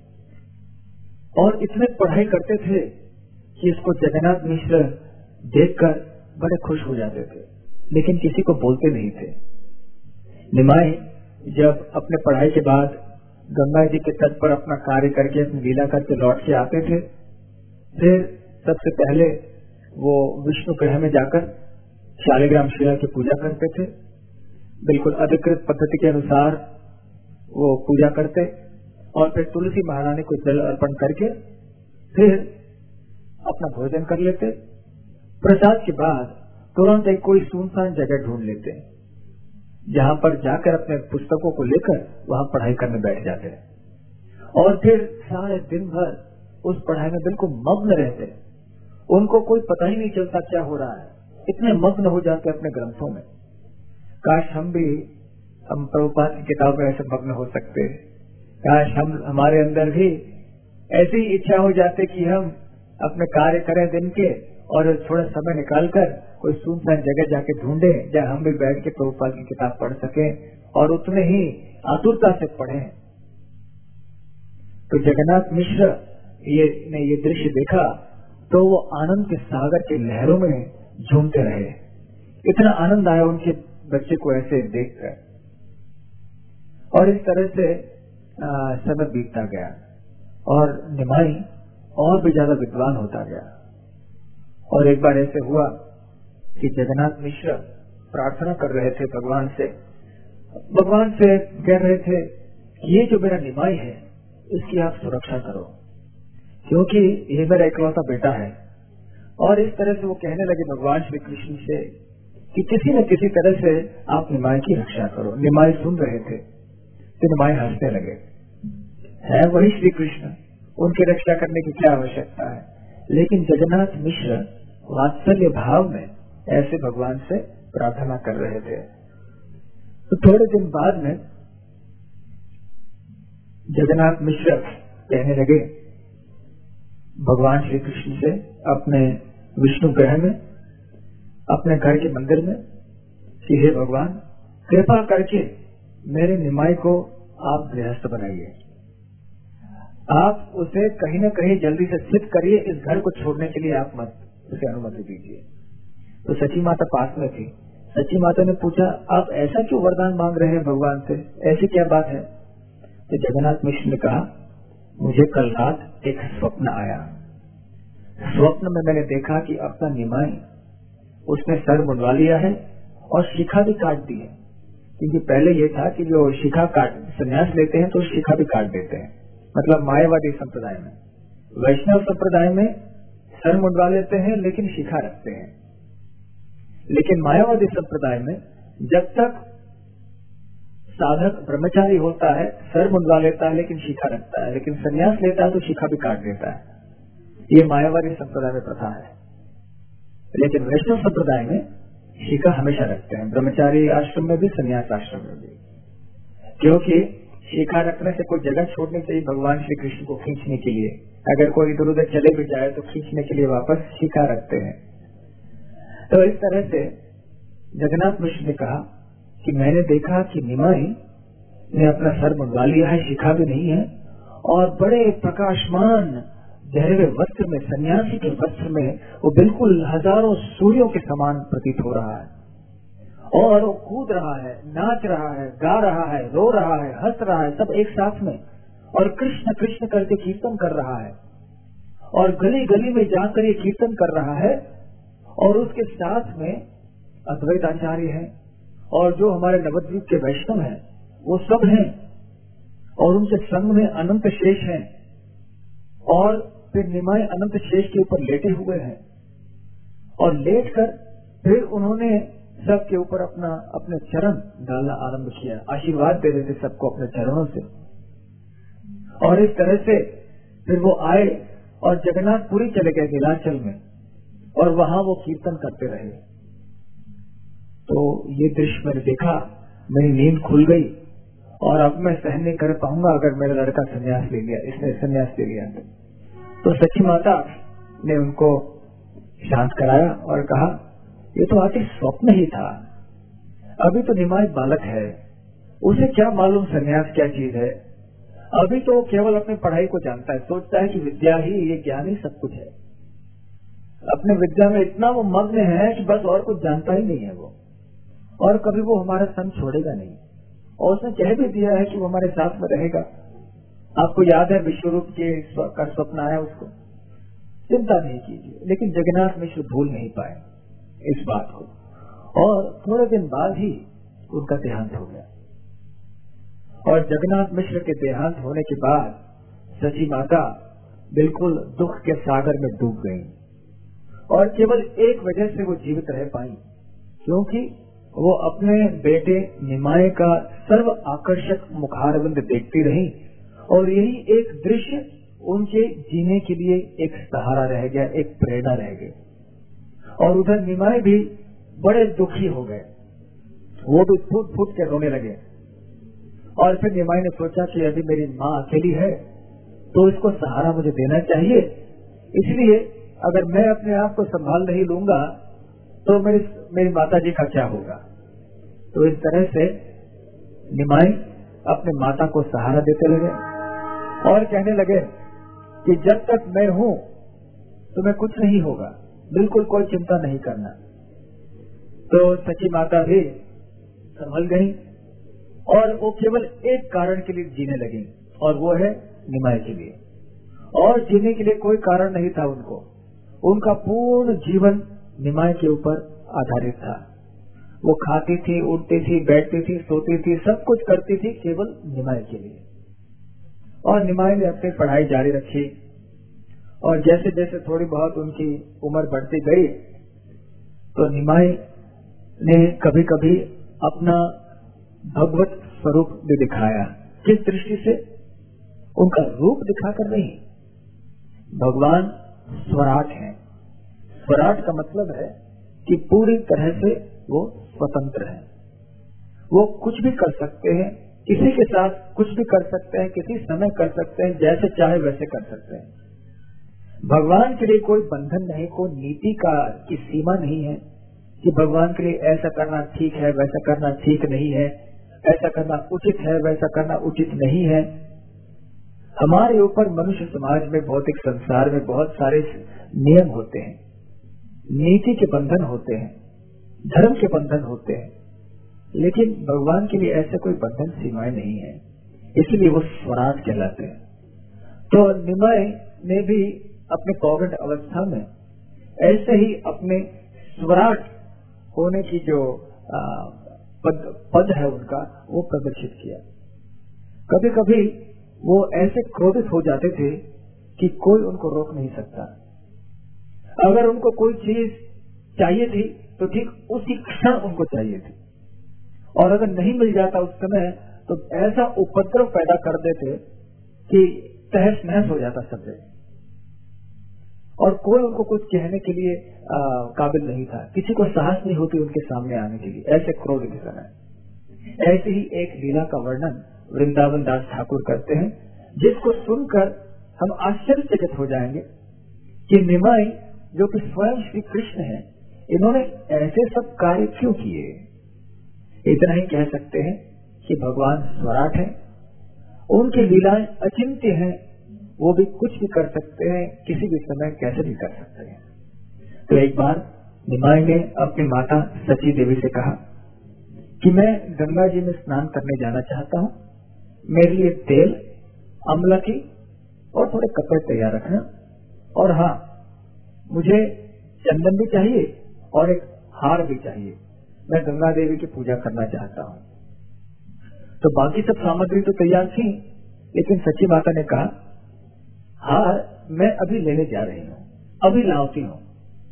और इतने पढ़ाई करते थे कि इसको जगन्नाथ मिश्र देखकर बड़े खुश हो जाते थे, लेकिन किसी को बोलते नहीं थे। निमाई जब अपने पढ़ाई के बाद गंगा जी के तट पर अपना कार्य करके, अपनी लीला करके लौट के आते थे, फिर सबसे पहले वो विष्णु ग्रह में जाकर शालिग्राम शिला की पूजा करते थे। बिल्कुल अधिकृत पद्धति के अनुसार वो पूजा करते, और फिर तुलसी महारानी को जल अर्पण करके फिर अपना भोजन कर लेते। प्रसाद के बाद तुरंत एक कोई सुनसान जगह ढूंढ लेते, जहाँ पर जाकर अपने पुस्तकों को लेकर वहाँ पढ़ाई करने बैठ जाते, और फिर सारे दिन भर उस पढ़ाई में बिल्कुल मग्न रहते। उनको कोई पता ही नहीं चलता क्या हो रहा है, इतने मग्न हो जाते अपने ग्रंथों में। काश हम भी, हम प्रभुपाद की किताब में ऐसे मग्न हो सकते। काश हम, हमारे अंदर भी ऐसी इच्छा हो जाती कि हम अपने कार्य करें दिन के, और थोड़ा समय निकालकर कोई सुनसान जगह जाके ढूंढे जहाँ हम भी बैठ के प्रभुपाद की किताब पढ़ सकें और उतने ही आतुरता से पढ़ें। तो जगन्नाथ मिश्र ये ने ये दृश्य देखा तो वो आनंद के सागर के लहरों में झूमते रहे। इतना आनंद आया उनके बच्चे को ऐसे देखकर, और इस तरह से समय बीतता गया और निमाई और भी ज्यादा विद्वान होता गया। और एक बार ऐसे हुआ कि जगन्नाथ मिश्र प्रार्थना कर रहे थे भगवान से, भगवान से कह रहे थे ये जो मेरा निमाई है इसकी आप सुरक्षा करो, क्योंकि ये मेरा इकलौता बेटा है। और इस तरह से वो कहने लगे भगवान श्री कृष्ण से कि किसी न किसी तरह से आप निमाई की रक्षा करो। निमाई सुन रहे थे तो निमाई हंसने लगे, है वही श्री कृष्ण, उनकी रक्षा करने की क्या आवश्यकता है। लेकिन जगन्नाथ मिश्र वात्सल्य भाव में ऐसे भगवान से प्रार्थना कर रहे थे। तो थोड़े दिन बाद में जगन्नाथ मिश्र कहने लगे भगवान श्री कृष्ण से अपने विष्णु ग्रह में, अपने घर के मंदिर में कि हे भगवान, कृपा करके मेरे निमाई को आप गृहस्थ बनाइए, आप उसे कहीं न कहीं जल्दी से सिद्ध करिए, इस घर को छोड़ने के लिए आप मत उसे अनुमति दीजिए। तो सची माता पास में थी। सची माता ने पूछा आप ऐसा क्यों वरदान मांग रहे हैं भगवान से, ऐसी क्या बात है। तो जगन्नाथ मिश्र ने कहा मुझे कल रात एक स्वप्न आया। स्वप्न में मैंने देखा कि अपना निमाई उसने सर मुंडवा लिया है और शिखा भी काट दी है, क्योंकि पहले ये था कि जो शिखा काट संन्यास लेते हैं तो शिखा भी काट देते हैं। मतलब मायावादी संप्रदाय में, वैष्णव संप्रदाय में सर मुंडवा लेते हैं लेकिन शिखा रखते हैं, लेकिन मायावादी संप्रदाय में जब तक साधक ब्रह्मचारी होता है सर मुंडवा लेता है लेकिन शिखा रखता है, लेकिन संन्यास लेता है तो शिखा भी काट देता है। ये मायावादी संप्रदाय में प्रथा है। लेकिन वैष्णव संप्रदाय में शिखा हमेशा रखते हैं, ब्रह्मचारी आश्रम में भी संन्यास आश्रम में भी, क्योंकि शिखा रखने से कोई जगह छोड़नी चाहिए भगवान श्री कृष्ण को खींचने के लिए। अगर कोई इधर उधर चले भी जाए तो खींचने के लिए वापस शिखा रखते हैं। तो इस तरह से जगन्नाथ मिश्र ने कहा कि मैंने देखा कि निमाई ने अपना सर मुंडवा लिया है, शिखा भी नहीं है, और बड़े प्रकाशमान गहरे वस्त्र में, सन्यासी के वस्त्र में वो बिल्कुल हजारों सूर्यों के समान प्रतीत हो रहा है, और वो कूद रहा है, नाच रहा है, गा रहा है, रो रहा है, हंस रहा है, सब एक साथ में, और कृष्ण कृष्ण करके कीर्तन कर रहा है, और गली गली में जाकर ये कीर्तन कर रहा है। और उसके साथ में अद्वैत आचार्य है और जो हमारे नवद्वीप के वैष्णव हैं वो सब हैं, और उनके संग में अनंत शेष हैं, और फिर निमाई अनंत शेष के ऊपर लेटे हुए हैं, और लेटकर फिर उन्होंने सबके ऊपर अपना अपने चरण डालना आरंभ किया, आशीर्वाद दे रहे थे सबको अपने चरणों से। और इस तरह से फिर वो आए और जगन्नाथपुरी चले गए नीलांचल में, और वहां वो कीर्तन करते रहे। तो ये दृश्य मैंने देखा, मेरी नींद खुल गई, और अब मैं सहन नहीं कर पाऊंगा अगर मेरा लड़का संन्यास ले लिया, इसने संन्यास ले लिया। तो सची माता ने उनको शांत कराया और कहा ये तो आखिर स्वप्न ही था, अभी तो निमाई बालक है, उसे क्या मालूम संन्यास क्या चीज है। अभी तो केवल अपनी पढ़ाई को जानता है, सोचता है कि विद्या ही, ये ज्ञान ही सब कुछ है। अपने विद्या में इतना वो मग्न है कि बस और कुछ जानता ही नहीं है वो, और कभी वो हमारा संग छोड़ेगा नहीं। और उसने कह भी दिया है कि वो हमारे साथ में रहेगा। आपको याद है विश्वरूप के का स्वप्न आया उसको, चिंता नहीं कीजिए। लेकिन जगन्नाथ मिश्र भूल नहीं पाए इस बात को, और थोड़े दिन बाद ही उनका देहांत हो गया। और जगन्नाथ मिश्र के देहांत होने के बाद सची माता बिल्कुल दुख के सागर में डूब गई, और केवल एक वजह से वो जीवित रह पाई, क्योंकि वो अपने बेटे निमाई का सर्व आकर्षक मुखारविंद देखती रही, और यही एक दृश्य उनके जीने के लिए एक सहारा रह गया, एक प्रेरणा रह गई। और उधर निमाई भी बड़े दुखी हो गए, वो भी फूट फूट के रोने लगे। और फिर निमाई ने सोचा कि अभी मेरी माँ अकेली है तो इसको सहारा मुझे देना चाहिए, इसलिए अगर मैं अपने आप को संभाल नहीं लूंगा तो मेरी मेरी माता जी का क्या होगा। तो इस तरह से निमाई अपने माता को सहारा देते लगे और कहने लगे कि जब तक मैं हूं तुम्हें कुछ नहीं होगा, बिल्कुल कोई चिंता नहीं करना। तो सची माता भी संभल गई और वो केवल एक कारण के लिए जीने लगी और वो है निमाई के लिए, और जीने के लिए कोई कारण नहीं था उनको। उनका पूर्ण जीवन निमाई के ऊपर आधारित था। वो खाती थी, उठती थी, बैठती थी, सोती थी, सब कुछ करती थी केवल निमाई के लिए। और निमाई ने अपनी पढ़ाई जारी रखी और जैसे जैसे थोड़ी बहुत उनकी उम्र बढ़ती गई तो निमाई ने कभी कभी अपना भगवत स्वरूप भी दिखाया। किस दृष्टि से? उनका रूप दिखाकर नहीं। भगवान स्वराट है। स्वराट का मतलब है कि पूरी तरह से वो स्वतंत्र है। वो कुछ भी कर सकते हैं, किसी के साथ कुछ भी कर सकते हैं, किसी समय कर सकते हैं, जैसे चाहे वैसे कर सकते हैं। भगवान के लिए कोई बंधन नहीं, कोई नीति का की सीमा नहीं है कि भगवान के लिए ऐसा करना ठीक है, वैसा करना ठीक नहीं है, ऐसा करना उचित है, वैसा करना उचित नहीं है। हमारे ऊपर मनुष्य समाज में, भौतिक संसार में बहुत सारे नियम होते हैं, नीति के बंधन होते हैं, धर्म के बंधन होते हैं, लेकिन भगवान के लिए ऐसे कोई बंधन सीमाएं नहीं है, इसलिए वो स्वराट कहलाते हैं। तो निमाई ने भी अपने पौगंड अवस्था में ऐसे ही अपने स्वराट होने की जो आ, पद, पद है उनका, वो प्रदर्शित किया। कभी कभी वो ऐसे क्रोधित हो जाते थे कि कोई उनको रोक नहीं सकता। अगर उनको कोई चीज चाहिए थी तो ठीक उसी क्षण उनको चाहिए थी, और अगर नहीं मिल जाता उस समय तो ऐसा उपद्रव पैदा कर देते कि तहस नहस हो जाता सब जगह, और कोई उनको कुछ कहने के लिए आ, काबिल नहीं था। किसी को साहस नहीं होती उनके सामने आने के लिए, ऐसे क्रोध के समय। ऐसे ही एक लीला का वर्णन वृंदावन दास ठाकुर करते हैं, जिसको सुनकर हम आश्चर्यचकित हो जाएंगे कि निमाई जो कि स्वयं श्री कृष्ण है, इन्होंने ऐसे सब कार्य क्यों किए। इतना ही कह सकते हैं कि भगवान स्वराट है, उनकी लीलाएं अचिंत्य हैं, वो भी कुछ भी कर सकते हैं, किसी भी समय कैसे भी कर सकते हैं। तो एक बार निमाई ने अपनी माता सची देवी से कहा कि मैं गंगा जी में स्नान करने जाना चाहता हूँ, मेरे लिए तेल, अमलकी और थोड़े कपड़े तैयार रखना, और हाँ, मुझे चंदन भी चाहिए और एक हार भी चाहिए, मैं गंगा देवी की पूजा करना चाहता हूँ। तो बाकी सब सामग्री तो तैयार थी, लेकिन सच्ची माता ने कहा हार मैं अभी लेने जा रही हूँ, अभी लाती हूँ।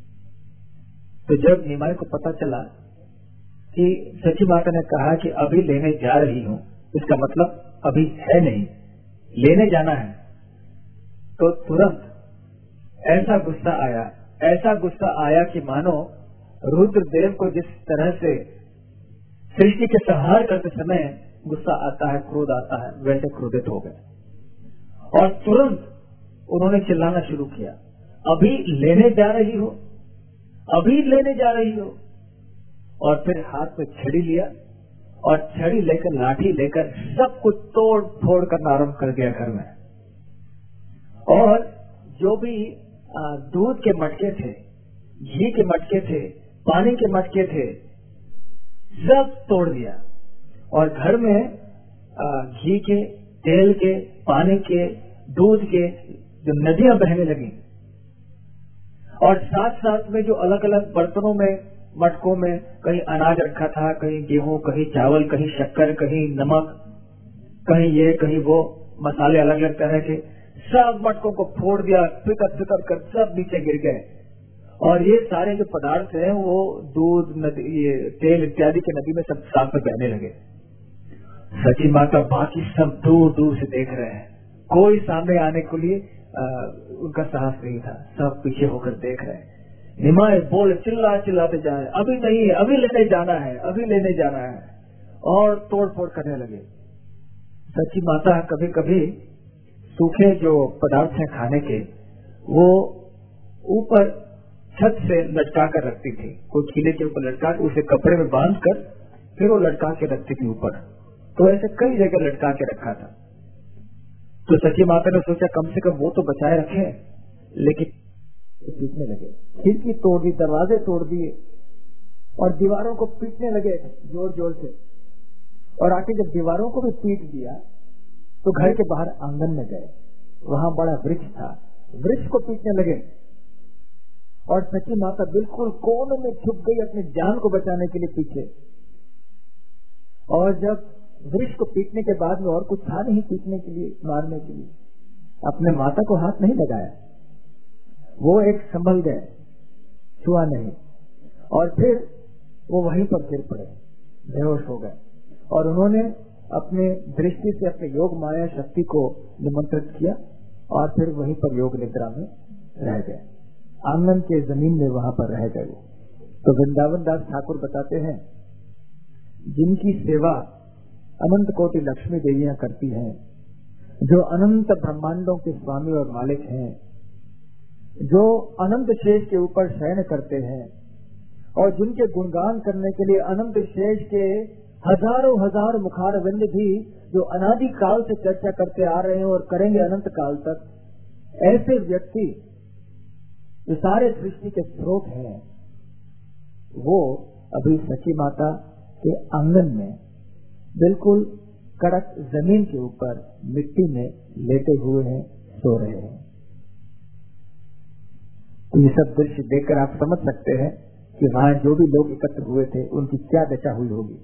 तो जब निमाई को पता चला कि सच्ची माता ने कहा कि अभी लेने जा रही हूँ, इसका मतलब अभी है नहीं, लेने जाना है, तो तुरंत ऐसा गुस्सा आया, ऐसा गुस्सा आया कि मानो रुद्रदेव को जिस तरह से सृष्टि के संहार करते समय गुस्सा आता है, क्रोध आता है, वैसे क्रोधित हो गए और तुरंत उन्होंने चिल्लाना शुरू किया, अभी लेने जा रही हो, अभी लेने जा रही हो। और फिर हाथ में छड़ी लिया और छड़ी लेकर, लाठी लेकर सब कुछ तोड़ फोड़ करना आरंभ कर दिया घर में। और जो भी दूध के मटके थे, घी के मटके थे, पानी के मटके थे, सब तोड़ दिया और घर में घी के, तेल के, पानी के, दूध के जो नदियां बहने लगी, और साथ साथ में जो अलग अलग बर्तनों में, मटकों में कहीं अनाज रखा था, कहीं गेहूं, कहीं चावल, कहीं शक्कर, कहीं नमक, कहीं ये कहीं वो मसाले अलग अलग तरह के, सब मटकों को फोड़ दिया, फिकर फिकर कर सब नीचे गिर गए। और ये सारे जो पदार्थ हैं वो दूध, नदी, ये तेल इत्यादि की नदी में सब साथ में बहने लगे। सची माता बाकी सब दूर दूर से देख रहे हैं, कोई सामने आने के लिए आ, उनका साहस नहीं था, सब पीछे होकर देख रहे हैं। निमाई बोल चिल्ला चिल्लाते जा रहे, अभी नहीं है, अभी लेने जाना है, अभी लेने जाना है, और तोड़ फोड़ करने लगे। सची माता कभी कभी सूखे जो पदार्थ हैं खाने के, वो ऊपर छत से लटका कर रखती थी, कोई किले के ऊपर लटका कर उसे कपड़े में बांध कर फिर वो लटका के रखती थी ऊपर, तो ऐसे कई जगह लटका के रखा था। तो सची माता ने सोचा कम से कम वो तो बचाए रखे, लेकिन पीटने लगे, खिड़की तोड़ दी, दरवाजे तोड़ दिए और दीवारों को पीटने लगे जोर जोर से। और आके जब दीवारों को भी पीट दिया तो घर के बाहर आंगन में गए, वहां बड़ा वृक्ष था, वृक्ष को पीटने लगे। और सची माता बिल्कुल कोने में छुप गई अपनी जान को बचाने के लिए पीछे। और जब वृक्ष को पीटने के बाद में और कुछ था नहीं पीटने के लिए, मारने के लिए, अपने माता को हाथ नहीं लगाया, वो एक संभल गए, छुआ नहीं। और फिर वो वहीं पर गिर पड़े, बेहोश हो गए। और उन्होंने अपने दृष्टि से अपने योग माया शक्ति को निमंत्रित किया और फिर वहीं पर योग निद्रा में रह गए, आंगन के जमीन में वहां पर रह गए। तो वृंदावन दास ठाकुर बताते हैं, जिनकी सेवा अनंत कोटि लक्ष्मी देवियां करती हैं, जो अनंत ब्रह्मांडों के स्वामी और मालिक हैं, जो अनंत शेष के ऊपर शयन करते हैं और जिनके गुणगान करने के लिए अनंत शेष के हजारों हजार मुखार विंद भी जो अनादि काल से चर्चा करते आ रहे हैं और करेंगे अनंत काल तक, ऐसे व्यक्ति जो सारे सृष्टि के स्रोत हैं, वो अभी सची माता के आंगन में बिल्कुल कड़क जमीन के ऊपर मिट्टी में लेटे हुए हैं, सो रहे हैं। तो ये सब दृश्य देखकर आप समझ सकते हैं कि वहां जो भी लोग एकत्र हुए थे उनकी क्या दशा हुई होगी।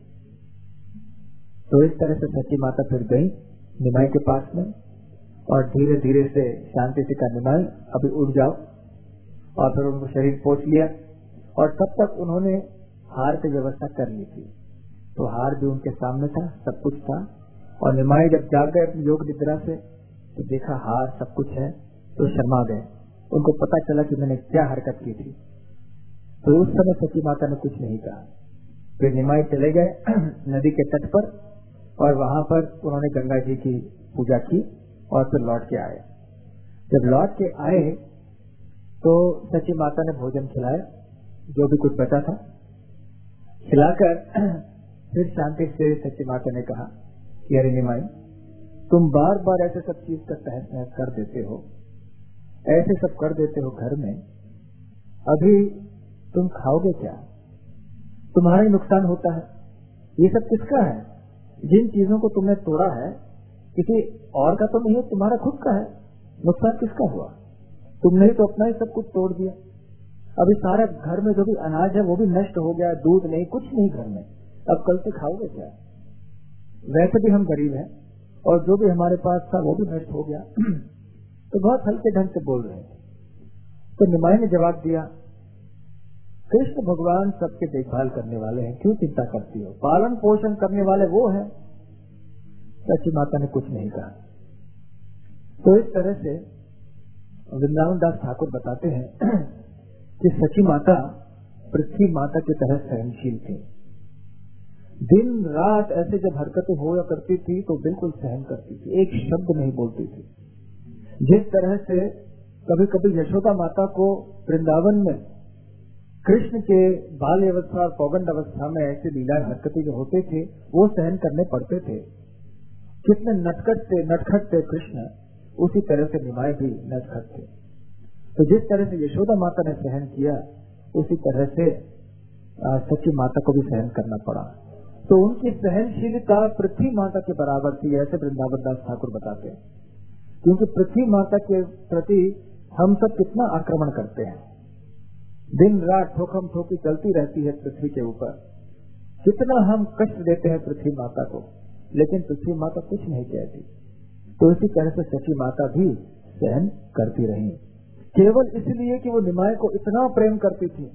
तो इस तरह से सची माता फिर गई निमाई के पास में और धीरे धीरे से शांति से कहा, निमाई अभी उठ जाओ। और फिर उनको शरीर पोंछ लिया और तब तक उन्होंने हार की व्यवस्था कर ली थी। तो हार भी उनके सामने था, सब कुछ था। और निमाई जब जाग गए अपनी योग निद्रा से तो देखा हार सब कुछ है, तो शर्मा गए। उनको पता चला कि मैंने क्या हरकत की थी। तो उस समय सची माता ने कुछ नहीं कहा। फिर निमाई चले गए नदी के तट पर और वहां पर उन्होंने गंगा जी की पूजा की और फिर लौट के आए। जब लौट के आए तो सची माता ने भोजन खिलाया, जो भी कुछ बचा था खिलाकर फिर शांति से सची माता ने कहा कि अरे निमाई, तुम बार बार ऐसे सब चीज का तहस नहस कर देते हो, ऐसे सब कर देते हो घर में, अभी तुम खाओगे क्या? तुम्हारा ही नुकसान होता है। ये सब किसका है? जिन चीजों को तुमने तोड़ा है किसी और का तो नहीं है, तुम्हारा खुद का है। नुकसान किसका हुआ? तुमने ही तो अपना ही सब कुछ तोड़ दिया। अभी सारा घर में जो भी अनाज है वो भी नष्ट हो गया, दूध नहीं, कुछ नहीं घर में। अब कल से खाओगे क्या? वैसे भी हम गरीब हैं और जो भी हमारे पास था वो भी नष्ट हो गया। तो बहुत हल्के ढंग से बोल रहे थे। तो निमाई ने जवाब दिया, कृष्ण भगवान सबके देखभाल करने वाले हैं, क्यों चिंता करती हो? पालन पोषण करने वाले वो हैं। सची माता ने कुछ नहीं कहा। तो इस तरह से वृंदावन दास ठाकुर बताते हैं कि सची माता पृथ्वी माता की तरह सहनशील थी। दिन रात ऐसे जब हरकतें होया करती थी तो बिल्कुल सहन करती थी, एक शब्द नहीं बोलती थी। जिस तरह से कभी कभी यशोदा माता को वृंदावन में कृष्ण के बाल अवस्था और पौगंड अवस्था में ऐसे लीला हरकतें जो होते थे वो सहन करने पड़ते थे। कितने नटखट थे नटखट थे कृष्ण, उसी तरह से निमाई भी नटखट थे। तो जिस तरह से यशोदा माता ने सहन किया उसी तरह से सची माता को भी सहन करना पड़ा। तो उनकी सहनशीलता पृथ्वी माता के बराबर थी, ऐसे वृंदावन दास ठाकुर बताते हैं। क्योंकि पृथ्वी माता के प्रति हम सब कितना आक्रमण करते हैं, दिन रात ठोकम ठोकी चलती रहती है पृथ्वी के ऊपर, कितना हम कष्ट देते हैं पृथ्वी माता को, लेकिन पृथ्वी माता कुछ नहीं कहती। तो इसी तरह से सची माता भी सहन करती रही, केवल इसलिए कि वो निमाई को इतना प्रेम करती थी।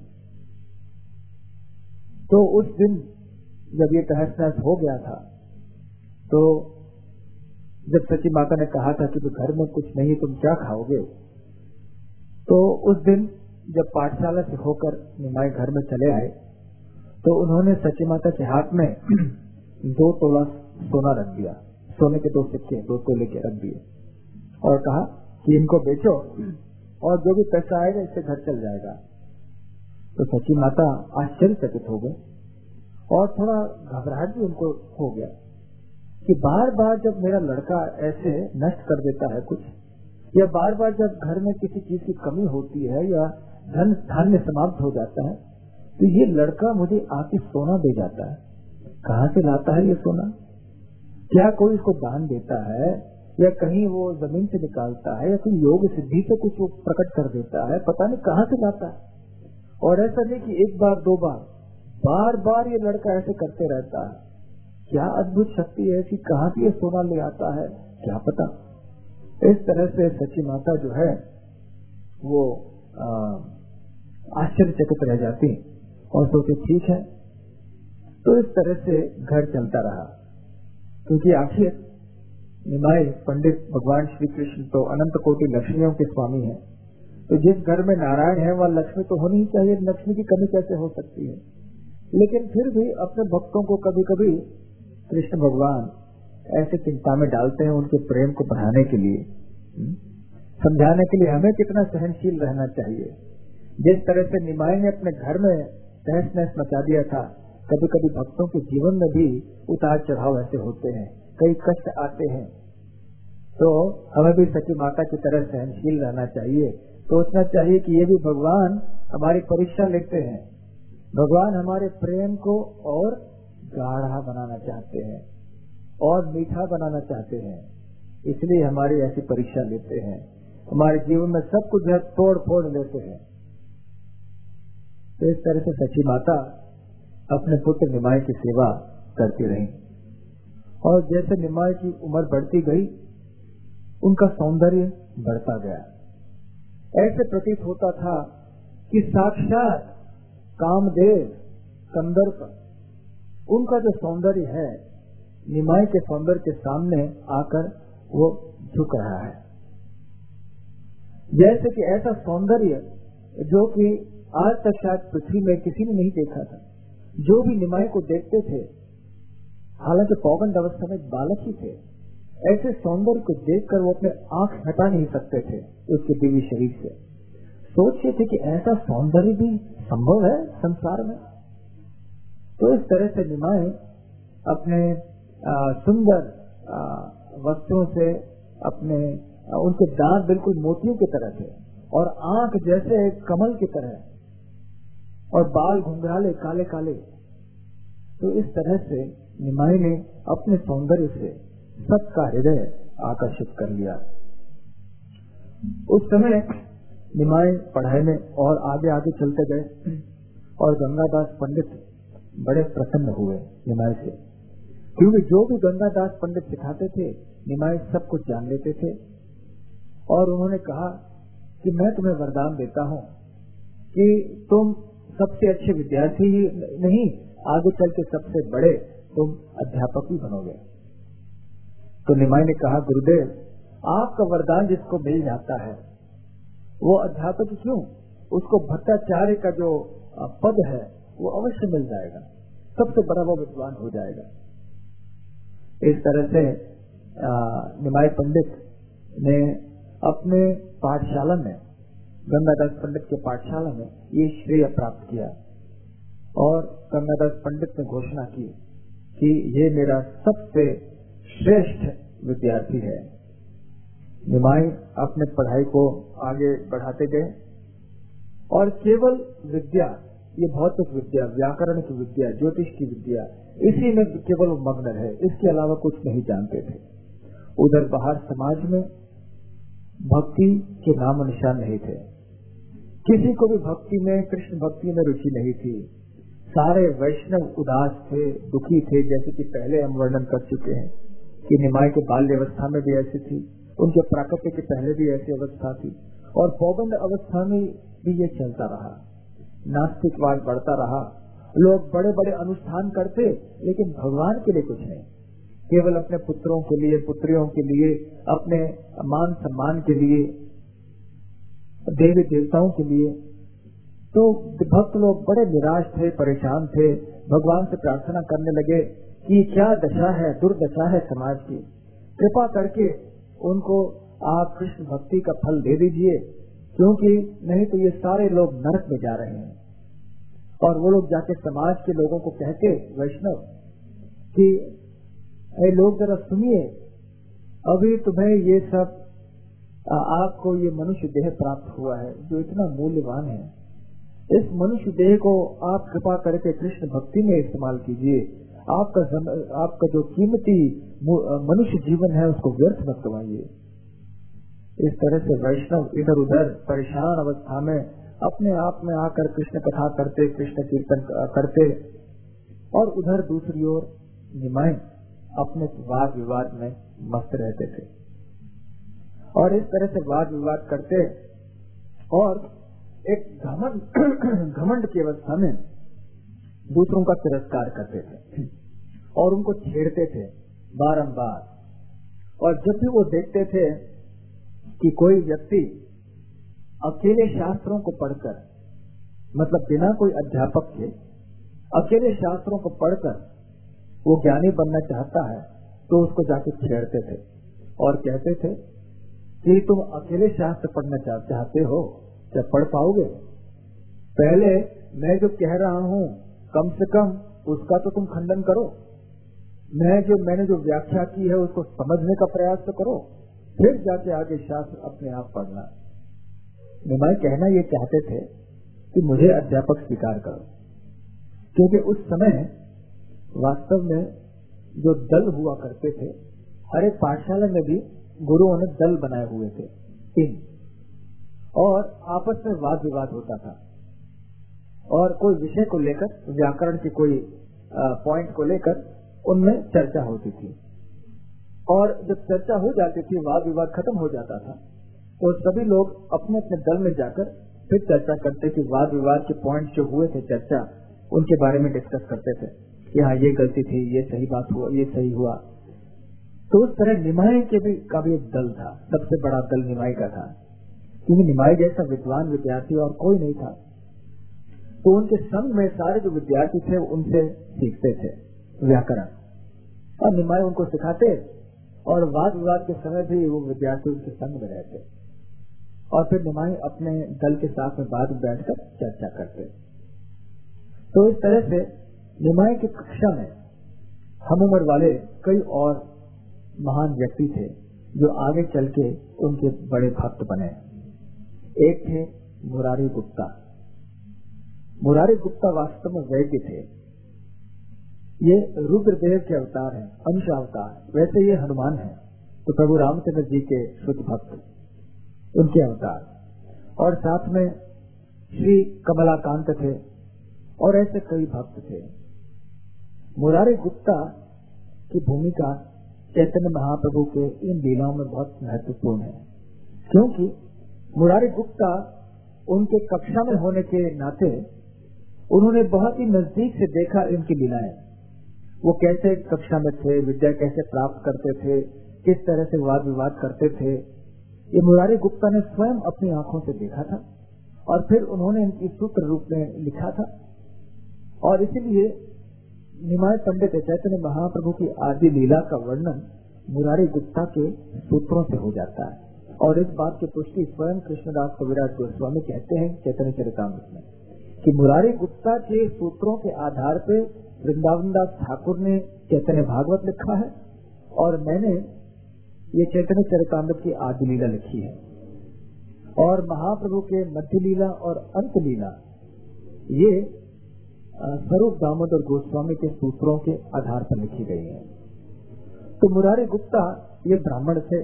तो उस दिन जब ये तहस नहस हो गया था, तो जब सची माता ने कहा था कि घर में कुछ नहीं तुम क्या खाओगे, तो उस दिन जब पाठशाला से होकर निमाई घर में चले आए तो उन्होंने सची माता के हाथ में दो तोला सोना रख दिया, सोने के दो सिक्के दो तोले के रख दिए और कहा कि इनको बेचो और जो भी पैसा आएगा इससे घर चल जाएगा। तो सची माता आश्चर्यचकित हो गए और थोड़ा घबराहट भी उनको हो गया। कि बार बार जब मेरा लड़का ऐसे नष्ट कर देता है कुछ, या बार बार जब घर में किसी चीज की कमी होती है या धन धान्य समाप्त हो जाता है, तो ये लड़का मुझे आके सोना दे जाता है। कहाँ से लाता है ये सोना? क्या कोई इसको दान देता है, या कहीं वो जमीन से निकालता है, या कोई योग सिद्धि से कुछ वो प्रकट कर देता है, पता नहीं कहाँ से लाता है। और ऐसा नहीं कि एक बार दो बार, बार बार ये लड़का ऐसे करते रहता है। क्या अद्भुत शक्ति है कि कहाँ से ये सोना ले आता है, क्या पता। इस तरह से सच्ची माता जो है वो आश्चर्यचकित रह जाती और सोचे ठीक है। तो इस तरह से घर चलता रहा, क्योंकि आखिर निमाई पंडित भगवान श्री कृष्ण तो अनंत कोटि लक्ष्मियों के स्वामी हैं। तो जिस घर में नारायण है वह लक्ष्मी तो होनी ही चाहिए, लक्ष्मी की कमी कैसे हो सकती है। लेकिन फिर भी अपने भक्तों को कभी कभी कृष्ण भगवान ऐसे चिंता में डालते हैं, उनके प्रेम को बढ़ाने के लिए, समझाने के लिए हमें कितना सहनशील रहना चाहिए। जिस तरह से निमाई ने अपने घर में तहस नहस मचा दिया था, कभी कभी भक्तों के जीवन में भी उतार चढ़ाव ऐसे होते हैं, कई कष्ट आते हैं। तो हमें भी सच्ची माता की तरह सहनशील रहना चाहिए, सोचना चाहिए कि ये भी भगवान हमारी परीक्षा लेते हैं। भगवान हमारे प्रेम को और गाढ़ा बनाना चाहते हैं और मीठा बनाना चाहते हैं, इसलिए हमारी ऐसी परीक्षा लेते हैं। हमारे जीवन में सब कुछ तोड़ फोड़ लेते हैं। तो इस तरह से सच्ची माता अपने पुत्र निमाई की सेवा करती रही, और जैसे निमाई की उम्र बढ़ती गई उनका सौंदर्य बढ़ता गया। ऐसे प्रतीत होता था कि साक्षात कामदेव कंदर्प उनका जो सौंदर्य है निमाई के सौंदर्य के सामने आकर वो झुक रहा है। जैसे कि ऐसा सौंदर्य जो कि आज तक शायद पृथ्वी में किसी ने नहीं देखा था। जो भी निमाई को देखते थे, हालांकि पौगंड अवस्था में बालक ही थे, ऐसे सौंदर्य को देखकर वो अपने आंख हटा नहीं सकते थे उसके दिव्य शरीर से। सोचते थे कि ऐसा सौंदर्य भी संभव है संसार में। तो इस तरह से निमाई अपने आ, सुंदर वस्त्रों से, अपने आ, उनके दांत बिल्कुल मोतियों की तरह थे और आंख जैसे कमल की तरह, और बाल घुंघराले काले काले। तो इस तरह से निमाई ने अपने सौंदर्य से सबका हृदय आकर्षित कर लिया। उस समय निमाई पढ़ाई में और आगे आगे चलते गए, और गंगादास पंडित बड़े प्रसन्न हुए निमाई से, क्योंकि जो भी गंगादास पंडित सिखाते थे निमाई सब कुछ जान लेते थे। और उन्होंने कहा कि मैं तुम्हें वरदान देता हूँ कि तुम सबसे अच्छे विद्यार्थी ही नहीं, आगे चल के सबसे बड़े तुम अध्यापक ही बनोगे। तो निमाई ने कहा, गुरुदेव आपका वरदान जिसको मिल जाता है वो अध्यापक क्यों, उसको भट्टाचार्य का जो पद है वो अवश्य मिल जाएगा, सबसे बड़ा वो विद्वान हो जाएगा। इस तरह से निमाई पंडित ने अपने पाठशाला में, गंगादास पंडित के पाठशाला में ये श्रेय प्राप्त किया, और गंगादास पंडित ने घोषणा की कि ये मेरा सबसे श्रेष्ठ विद्यार्थी है। निमाई अपने पढ़ाई को आगे बढ़ाते गए, और केवल विद्या, ये भौतिक विद्या, व्याकरण की विद्या, ज्योतिष की विद्या, इसी में केवल मग्न रहे, इसके अलावा कुछ नहीं जानते थे। उधर बाहर समाज में भक्ति के नाम निशान नहीं थे, किसी को भी भक्ति में, कृष्ण भक्ति में रुचि नहीं थी। सारे वैष्णव उदास थे, दुखी थे, जैसे कि पहले हम वर्णन कर चुके हैं कि निमाई के बाल्य अवस्था में भी ऐसी थी, उनके प्राकट्य के पहले भी ऐसी अवस्था थी, और पौगंड अवस्था में भी ये चलता रहा। नास्तिकवाद बढ़ता रहा, लोग बड़े बड़े अनुष्ठान करते लेकिन भगवान के लिए कुछ नहीं, केवल अपने पुत्रों के लिए, पुत्रियों के लिए, अपने मान सम्मान के लिए, देवी देवताओं के लिए। तो भक्त लोग बड़े निराश थे, परेशान थे, भगवान से प्रार्थना करने लगे कि क्या दशा है, दुर्दशा है समाज की, कृपा करके उनको आप कृष्ण भक्ति का फल दे दीजिए, क्योंकि नहीं तो ये सारे लोग नरक में जा रहे हैं। और वो लोग जाके समाज के लोगों को कहते, वैष्णव, कि अरे लोग जरा सुनिए, अभी तुम्हें ये सब आपको ये मनुष्य देह प्राप्त हुआ है जो इतना मूल्यवान है। इस मनुष्य देह को आप कृपा करके कृष्ण भक्ति में इस्तेमाल कीजिए। आपका आपका जो कीमती मनुष्य जीवन है उसको व्यर्थ मत गवाइए। इस तरह से वैष्णव इधर उधर परेशान अवस्था में अपने आप में आकर कृष्ण कथा करते, कृष्ण कीर्तन करते, और उधर दूसरी ओर निमाई अपने वाद विवाद में मस्त रहते थे। और इस तरह से वाद विवाद करते और एक घमंड घमंड की अवस्था में दूसरों का तिरस्कार करते थे और उनको छेड़ते थे बारंबार। और जब भी वो देखते थे कि कोई व्यक्ति अकेले शास्त्रों को पढ़कर, मतलब बिना कोई अध्यापक के अकेले शास्त्रों को पढ़कर वो ज्ञानी बनना चाहता है, तो उसको जाके छेड़ते थे और कहते थे कि तुम अकेले शास्त्र पढ़ना चाहते हो, क्या पढ़ पाओगे? पहले मैं जो कह रहा हूँ कम से कम उसका तो तुम खंडन करो। मैं जो मैंने जो व्याख्या की है उसको समझने का प्रयास तो करो, फिर जाके आगे शास्त्र अपने आप पढ़ना। निमाई कहना ये चाहते थे कि मुझे अध्यापक स्वीकार करो, क्योंकि उस समय वास्तव में जो दल हुआ करते थे, हर एक पाठशाला में भी गुरुओं ने दल बनाए हुए थे तीन, और आपस में वाद विवाद होता था। और कोई विषय को लेकर, व्याकरण की कोई पॉइंट को लेकर उनमें चर्चा होती थी। और जब चर्चा हो जाती थी, वाद विवाद खत्म हो जाता था, तो सभी लोग अपने अपने दल में जाकर फिर चर्चा करते कि वाद विवाद के पॉइंट जो हुए थे चर्चा, उनके बारे में डिस्कस करते थे कि हाँ ये गलती थी, ये सही बात हुआ, ये सही हुआ। तो उस तरह निमाई के भी का भी एक दल था, सबसे बड़ा दल निमाई का था, क्योंकि निमाई जैसा विद्वान विद्यार्थी और कोई नहीं था। तो उनके संग में सारे जो विद्यार्थी थे उनसे सीखते थे व्याकरण, और निमाई उनको सिखाते, और वाद विवाद के समय भी वो विद्यार्थी उनके संग में रहते, और फिर निमाई अपने दल के साथ में बाद में बैठकर चर्चा करते। तो इस तरह से निमाई की कक्षा में हम उम्र वाले कई और महान व्यक्ति थे जो आगे चल के उनके बड़े भक्त बने। एक थे मुरारी गुप्ता। मुरारी गुप्ता वास्तव में वैद्य थे। ये रुद्रदेव के अवतार हैं, अंश अवतार। वैसे ये हनुमान हैं, तो प्रभु रामचंद्र जी के शुद्ध भक्त, उनके अवतार। और साथ में श्री कमलाकांत थे, और ऐसे कई भक्त थे। मुरारी गुप्ता की भूमिका चैतन्य महाप्रभु के इन लीलाओं में बहुत महत्वपूर्ण है, क्योंकि मुरारी गुप्ता उनके कक्षा में होने के नाते उन्होंने बहुत ही नजदीक से देखा इनकी लीलाएं। वो कैसे कक्षा में थे, विद्या कैसे प्राप्त करते थे, किस तरह से वाद विवाद करते थे, ये मुरारी गुप्ता ने स्वयं अपनी आंखों से देखा था, और फिर उन्होंने इनकी सूत्र रूप में लिखा था। और इसीलिए निमाई पंडित चैतन्य महाप्रभु की आदि लीला का वर्णन मुरारी गुप्ता के सूत्रों से हो जाता है। और इस बात की पुष्टि स्वयं कृष्णदास कविराज गोस्वामी कहते हैं चैतन्य चरितामृत में कि मुरारी गुप्ता के सूत्रों के आधार पर वृंदावन दास ठाकुर ने चैतन्य भागवत लिखा है, और मैंने ये चैतन्य चरितामृत की आदि लीला लिखी है। और महाप्रभु के मध्य लीला और अंत लीला ये स्वरूप दामोदर गोस्वामी के सूत्रों के आधार पर लिखी गई है। तो मुरारी गुप्ता ये ब्राह्मण थे,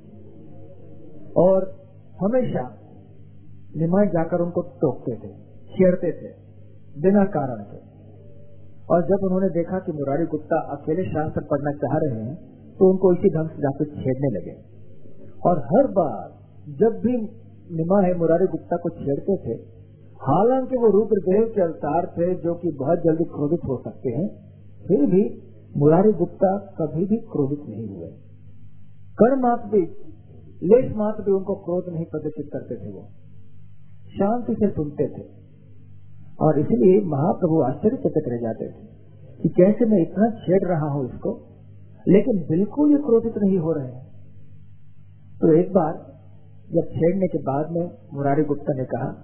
और हमेशा निमाई जाकर उनको टोकते थे, छेड़ते थे बिना कारण के। और जब उन्होंने देखा कि मुरारी गुप्ता अकेले शास्त्र पढ़ना चाह रहे हैं, तो उनको इसी ढंग से जाकर छेड़ने लगे। और हर बार जब भी निमाई मुरारी गुप्ता को छेड़ते थे, हालांकि वो रुद्रदेव के अवतार थे जो कि बहुत जल्दी क्रोधित हो सकते हैं, फिर भी मुरारी गुप्ता कभी भी क्रोधित नहीं हुए। कण मात्र भी, लेश मात्र भी उनको क्रोध नहीं प्रदर्शित करते थे। वो शांति से सुनते थे, और इसलिए महाप्रभु आश्चर्यचकित रह जाते थे कि कैसे मैं इतना छेड़ रहा हूँ इसको, लेकिन बिल्कुल ये क्रोधित नहीं हो रहे हैं। तो एक बार जब छेड़ने के बाद में मुरारी गुप्ता ने कहा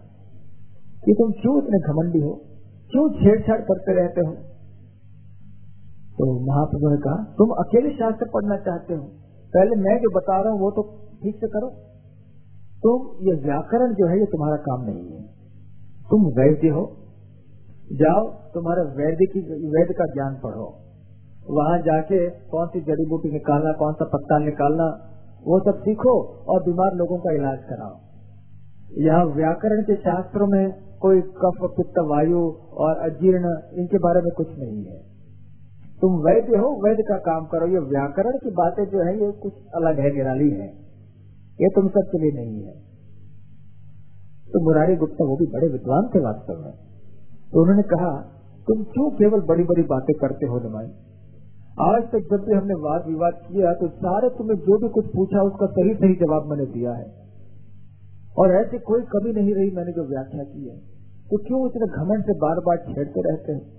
कि तुम क्यों इतने घमंडी हो, क्यों छेड़छाड़ करते रहते हो? तो महाप्रभु ने कहा, तुम अकेले शास्त्र पढ़ना चाहते हो, पहले मैं जो बता रहा हूँ वो तो ठीक से करो। तुम ये व्याकरण जो है ये तुम्हारा काम नहीं है। तुम वैद्य हो, जाओ तुम्हारा वैद्य की वैद्य का ज्ञान पढ़ो, वहाँ जाके कौन सी जड़ी बूटी निकालना, कौन सा पत्ता निकालना, वो सब सीखो और बीमार लोगों का इलाज कराओ। यहाँ व्याकरण के शास्त्रों में कोई कफ, पित्त, वायु और अजीर्ण इनके बारे में कुछ नहीं है। तुम वैद्य हो, वैद्य का काम करो। ये व्याकरण की बातें जो है ये कुछ अलग है, निराली है, ये तुम सबके लिए नहीं है। तो मुरारी गुप्ता वो भी बड़े विद्वान थे वास्तव में, तो उन्होंने कहा, तुम क्यों केवल बड़ी बड़ी बातें करते हो निमाई? आज तक जब भी हमने वाद विवाद किया तो सारे तुम्हें जो भी कुछ पूछा उसका सही सही जवाब मैंने दिया है, और ऐसी कोई कमी नहीं रही मैंने जो व्याख्या की है। तो क्यों इतने घमंड से बार बार छेड़ते रहते हैं?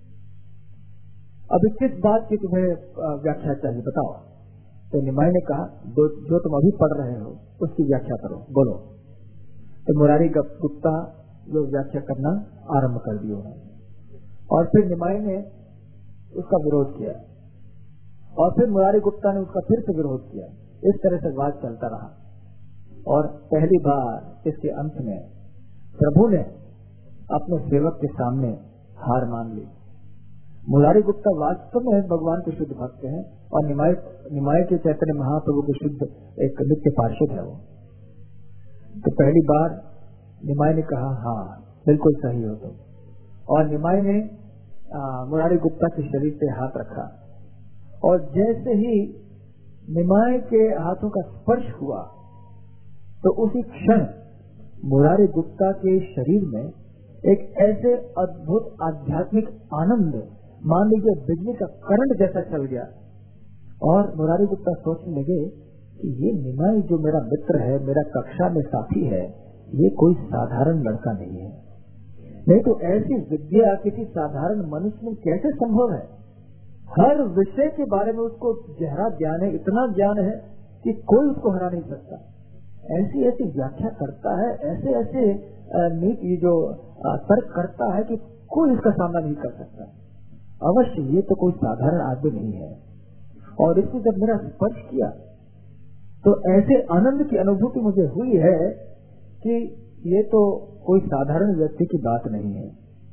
अभी किस बात की तुम्हें व्याख्या चाहिए बताओ? तो निमाई ने कहा, जो, जो तुम अभी पढ़ रहे हो उसकी व्याख्या करो, बोलो। तो मुरारी गुप्ता जो व्याख्या करना आरंभ कर दिया उन्होंने, और फिर निमाई ने उसका विरोध किया, और फिर मुरारी गुप्ता ने उसका फिर से विरोध किया। इस तरह से वाद चलता रहा, और पहली बार इसके अंत में प्रभु ने अपने सेवक के सामने हार मान ली। मुरारी गुप्ता वास्तव में भगवान के शुद्ध भक्त हैं, और निमाई निमाई के चैतन्य महाप्रभु के शुद्ध एक नित्य पार्षद है वो। तो पहली बार निमाई ने कहा, हाँ बिल्कुल सही हो तुम। और निमाई ने मुरारी गुप्ता के शरीर पे हाथ रखा, और जैसे ही निमाई के हाथों का स्पर्श हुआ तो उसी क्षण मुरारी गुप्ता के शरीर में एक ऐसे अद्भुत आध्यात्मिक आनंद, मान लीजिए बिजली का करंट जैसा चल गया, और मुरारी गुप्ता सोचने लगे कि ये निमाई जो मेरा मित्र है, मेरा कक्षा में साथी है, ये कोई साधारण लड़का नहीं है। नहीं तो ऐसी विद्या किसी साधारण मनुष्य में कैसे संभव है? हर विषय के बारे में उसको गहरा ज्ञान है, इतना ज्ञान है कि कोई उसको हरा नहीं सकता। ऐसी ऐसी व्याख्या करता है, ऐसे ऐसे नीति जो तर्क करता है कि कोई इसका सामना नहीं कर सकता। अवश्य ये तो कोई साधारण आदमी नहीं है। और इसने जब मेरा स्पर्श किया तो ऐसे आनंद की अनुभूति मुझे हुई है कि ये तो कोई साधारण व्यक्ति की बात नहीं है।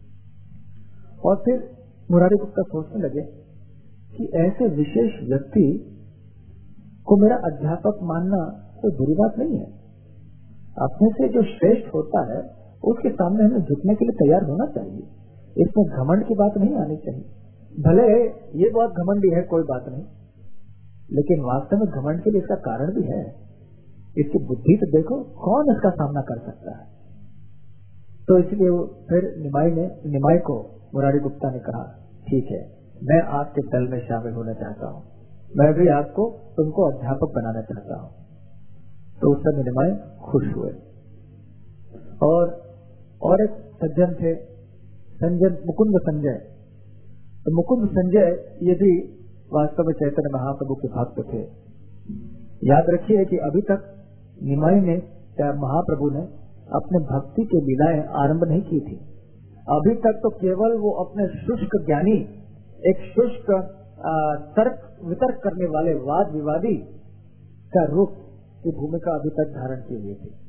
और फिर मुरारी गुप्ता सोचने लगे कि ऐसे विशेष व्यक्ति को मेरा अध्यापक मानना तो बुरी बात नहीं है। अपने से जो श्रेष्ठ होता है उसके सामने हमें झुकने के लिए तैयार होना चाहिए। इसमें घमंड की बात नहीं आनी चाहिए। भले ये बहुत घमंडी है, कोई बात नहीं, लेकिन वास्तव में घमंड के लिए इसका कारण भी है। इसकी बुद्धि तो देखो, कौन इसका सामना कर सकता है। तो इसलिए फिर निमाई ने निमाई को मुरारी गुप्ता ने कहा, ठीक है, मैं आपके दल में शामिल होना चाहता हूँ, मैं भी आपको तुमको अध्यापक बनाना चाहता हूँ। तो उस समय निमाई खुश हुए। और और एक सज्जन थे, संजय मुकुंद संजय। तो मुकुंद संजय ये भी वास्तव में चैतन्य महाप्रभु के भक्त थे। याद रखिए कि अभी तक निमाई ने या महाप्रभु ने अपने भक्ति की लीलाएं आरंभ नहीं की थी। अभी तक तो केवल वो अपने शुष्क ज्ञानी, एक शुष्क तर्क वितर्क करने वाले वाद विवादी का रूप की भूमिका अभी तक धारण की हुई थी।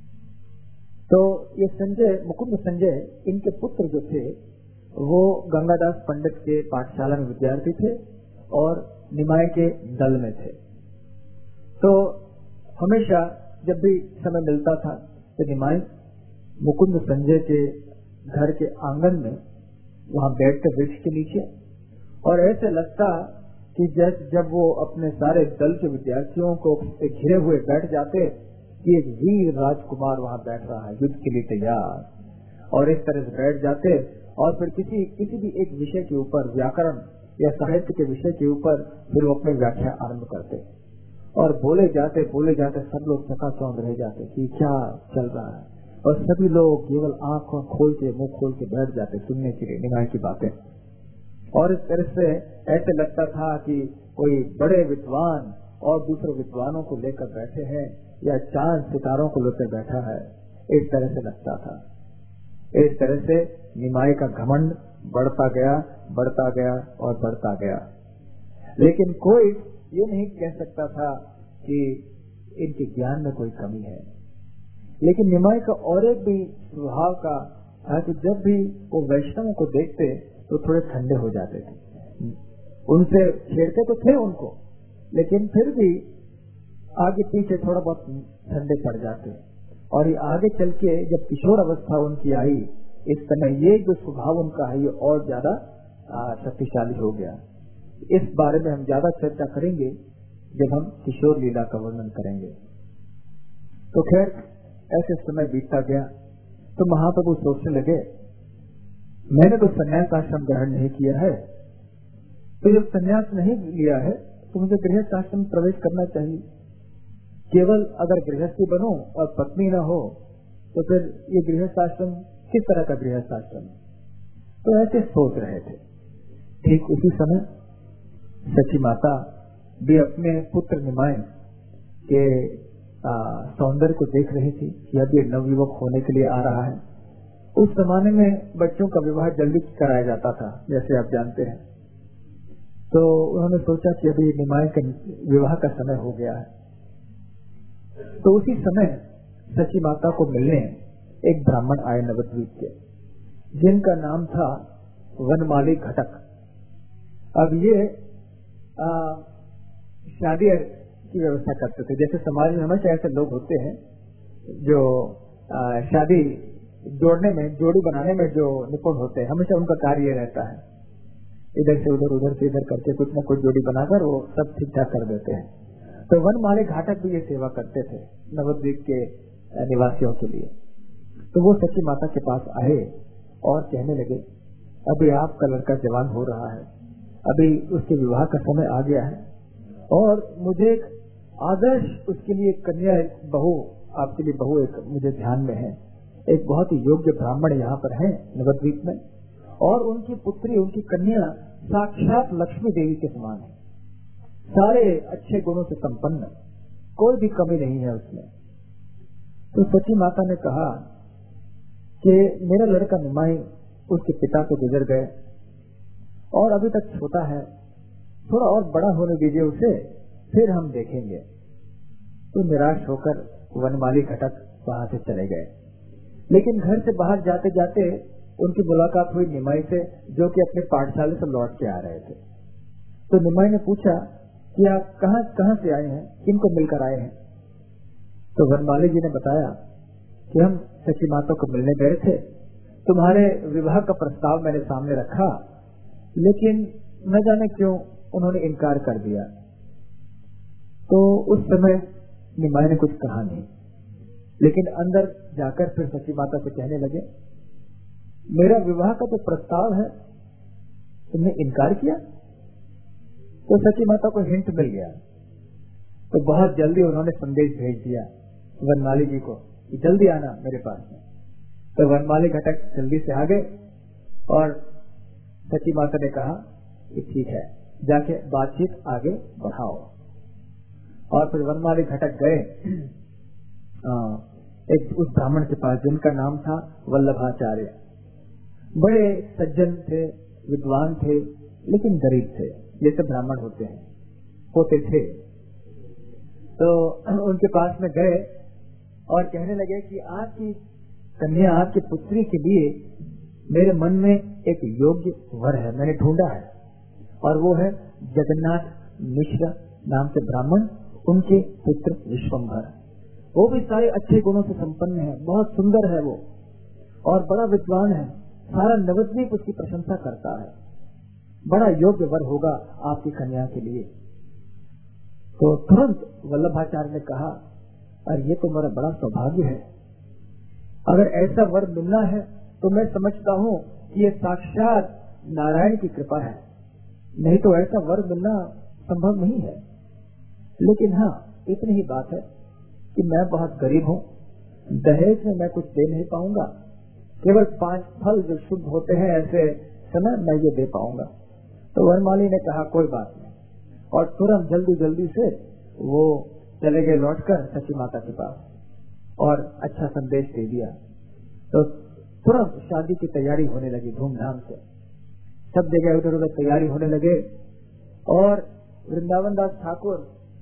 तो ये संजय, मुकुंद संजय, इनके पुत्र जो थे वो गंगादास पंडित के पाठशाला में विद्यार्थी थे और निमाई के दल में थे। तो हमेशा जब भी समय मिलता था तो निमाई मुकुंद संजय के घर के आंगन में वहां बैठते वृक्ष के नीचे, और ऐसे लगता कि जैसे जब वो अपने सारे दल के विद्यार्थियों को घिरे हुए बैठ जाते कि एक वीर राजकुमार वहां बैठ रहा है युद्ध के लिए तैयार, और इस तरह से बैठ जाते और फिर किसी किसी भी एक विषय के ऊपर, व्याकरण या साहित्य के विषय के ऊपर, फिर वो अपनी व्याख्या आरंभ करते और बोले जाते बोले जाते सब लोग चकाचौंध रह जाते कि क्या चल रहा है, और सभी लोग केवल आंखों खोल के मुंह खोल के बैठ जाते सुनने के लिए निमाई की बातें। और इस तरह से ऐसे लगता था कि कोई बड़े विद्वान और दूसरे विद्वानों को लेकर बैठे हैं या चांद सितारों को लेकर बैठा है, इस तरह से लगता था। इस तरह से निमाई का घमंड बढ़ता गया बढ़ता गया और बढ़ता गया, लेकिन कोई ये नहीं कह सकता था कि इनके ज्ञान में कोई कमी है। लेकिन निमाई का और एक भी स्वभाव का था कि जब भी वो वैष्णवों को देखते तो थोड़े ठंडे हो जाते थे। उनसे छेड़ते तो थे उनको, लेकिन फिर भी आगे पीछे थोड़ा बहुत ठंडे पड़ जाते। और ये आगे चल के जब किशोर अवस्था उनकी आई, इस समय ये जो स्वभाव उनका है ये और ज्यादा शक्तिशाली हो गया। इस बारे में हम ज्यादा चर्चा करेंगे जब हम किशोर लीला का वर्णन करेंगे। तो खैर ऐसे समय बीतता गया तो महाप्रभु सोचने लगे, मैंने तो संन्यास आश्रम ग्रहण नहीं किया है, तो जब संन्यास नहीं लिया है तो मुझे गृहस्थ आश्रम प्रवेश करना चाहिए। केवल अगर गृहस्थी बनो और पत्नी न हो तो फिर ये गृहस्थ आश्रम किस तरह का गृहस्थ आश्रम? तो ऐसे सोच रहे थे। ठीक उसी समय सची माता भी अपने पुत्र निमाय के सौंदर्य को देख रही थी कि अब ये नवयुवक होने के लिए आ रहा है। उस जमाने में बच्चों का विवाह जल्दी कराया जाता था, जैसे आप जानते हैं। तो उन्होंने सोचा कि अभी निमाय के विवाह का समय हो गया है। तो उसी समय सची माता को मिलने एक ब्राह्मण आए नवद्वीप के, जिनका नाम था वनमाली घटक। अब ये आ, शादी की व्यवस्था करते थे। जैसे समाज में हमेशा ऐसे लोग होते हैं जो आ, शादी जोड़ने में, जोड़ी बनाने में जो निपुण होते हैं, हमेशा उनका कार्य रहता है इधर से उधर उधर से इधर करके कुछ न कुछ जोड़ी बनाकर वो सब ठीक ठाक कर देते हैं। तो वनमाली घाटक भी ये सेवा करते थे नवद्वीप के निवासियों के लिए। तो वो सची माता के पास आए और कहने लगे, अभी आपका लड़का जवान हो रहा है, अभी उसके विवाह का समय आ गया है और मुझे एक आदर्श उसके लिए कन्या, बहू, आपके लिए बहू एक मुझे ध्यान में है। एक बहुत ही योग्य ब्राह्मण यहाँ पर है नवद्वीप में, और उनकी पुत्री, उनकी कन्या साक्षात लक्ष्मी देवी के समान है, सारे अच्छे गुणों से संपन्न, कोई भी कमी नहीं है उसमें। तो सची माता ने कहा कि मेरा लड़का निमाई उसके पिता को गुजर गए और अभी तक छोटा है, थोड़ा और बड़ा होने दीजिए उसे, फिर हम देखेंगे। तो निराश होकर वनमाली घटक वहां से चले गए। लेकिन घर से बाहर जाते जाते उनकी मुलाकात हुई निमाई से, जो कि अपने पाठशाला से लौट के आ रहे थे। तो निमाई ने पूछा कि आप कहां कहां से आए हैं, किनको मिलकर आए हैं? तो वनमाली जी ने बताया कि हम सची माता को मिलने गए थे, तुम्हारे विवाह का प्रस्ताव मैंने सामने रखा, लेकिन न जाने क्यों उन्होंने इनकार कर दिया। तो उस समय निमाई ने कुछ कहा नहीं, लेकिन अंदर जाकर फिर सची माता से कहने लगे, मेरा विवाह का जो प्रस्ताव है तुमने इनकार किया। तो सची माता को हिंट मिल गया, तो बहुत जल्दी उन्होंने संदेश भेज दिया वनमाली जी को कि जल्दी आना मेरे पास में। तो वनमाली घटक जल्दी से आ गए और सची माता ने कहा कि ठीक है, जाके बातचीत आगे बढ़ाओ। और फिर वनमाली घटक गए एक उस ब्राह्मण के पास, जिनका नाम था वल्लभाचार्य। बड़े सज्जन थे, विद्वान थे, लेकिन गरीब थे, जैसे ब्राह्मण होते हैं, होते थे। तो उनके पास में गए और कहने लगे कि आपकी कन्या, आपकी पुत्री के लिए मेरे मन में एक योग्य वर है, मैंने ढूंढा है, और वो है जगन्नाथ मिश्र नाम से ब्राह्मण, उनके पुत्र विश्वम्भर। वो भी सारे अच्छे गुणों से संपन्न है, बहुत सुंदर है वो और बड़ा विद्वान है, सारा नवद्वीप उसकी प्रशंसा करता है, बड़ा योग्य वर होगा आपकी कन्या के लिए। तो तुरंत वल्लभाचार्य ने कहा, अरे ये तो मेरा बड़ा सौभाग्य है, अगर ऐसा वर मिलना है तो मैं समझता हूँ कि ये साक्षात नारायण की कृपा है, नहीं तो ऐसा वर मिलना संभव नहीं है। लेकिन हाँ, इतनी ही बात है कि मैं बहुत गरीब हूँ, दहेज में मैं कुछ दे नहीं पाऊंगा, केवल पांच फल जो शुद्ध होते हैं ऐसे समय मैं ये दे पाऊंगा। तो वनमाली ने कहा कोई बात नहीं, और तुरंत जल्दी जल्दी से वो चले गए लौटकर सची माता के पास और अच्छा संदेश दे दिया। तो तुरंत शादी की तैयारी होने लगी धूमधाम से। सब जगह उधर उधर तैयारी होने लगे। और वृंदावन दास ठाकुर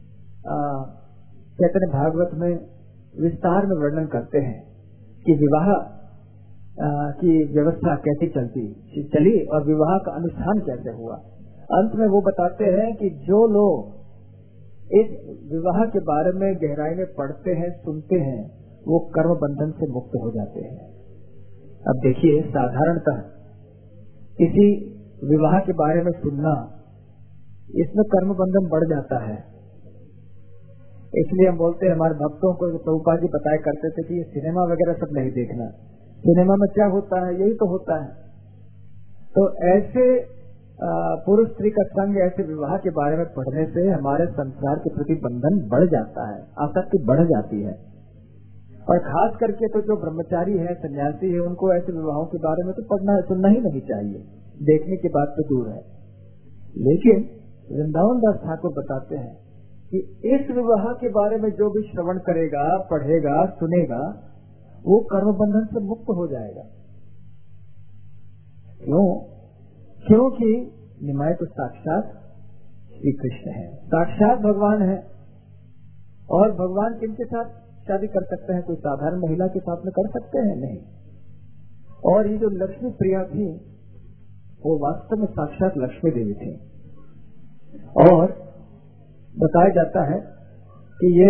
चैतन्य भागवत में विस्तार में वर्णन करते हैं कि विवाह की व्यवस्था कैसी चलती चली और विवाह का अनुष्ठान कैसे हुआ। अंत में वो बताते हैं कि जो लोग इस विवाह के बारे में गहराई में पढ़ते हैं, सुनते हैं, वो कर्म बंधन से मुक्त हो जाते हैं। अब देखिए, साधारणतः किसी विवाह के बारे में सुनना, इसमें कर्म बंधन बढ़ जाता है। इसलिए हम बोलते हैं, हमारे भक्तों को प्रभुपाद जी बताया करते थे कि ये सिनेमा वगैरह सब नहीं देखना, सिनेमा में क्या होता है यही तो होता है। तो ऐसे पुरुष स्त्री का संग, ऐसे विवाह के बारे में पढ़ने से हमारे संसार के प्रति बंधन बढ़ जाता है, आसक्ति बढ़ जाती है। और खास करके तो जो ब्रह्मचारी है, सन्यासी है, उनको ऐसे विवाहों के बारे में तो पढ़ना सुनना ही नहीं चाहिए, देखने की बात तो दूर है। लेकिन वृंदावन दास ठाकुर बताते हैं कि इस विवाह के बारे में जो भी श्रवण करेगा, पढ़ेगा, सुनेगा, वो कर्म बंधन से मुक्त हो जाएगा। क्यों? क्योंकि निमाय तो साक्षात श्री कृष्ण है, साक्षात भगवान है। और भगवान किनके साथ शादी कर सकते हैं? कोई साधारण महिला के साथ में कर सकते हैं? नहीं। और ये जो लक्ष्मी प्रिया थी, वो वास्तव में साक्षात लक्ष्मी देवी थी। और बताया जाता है कि ये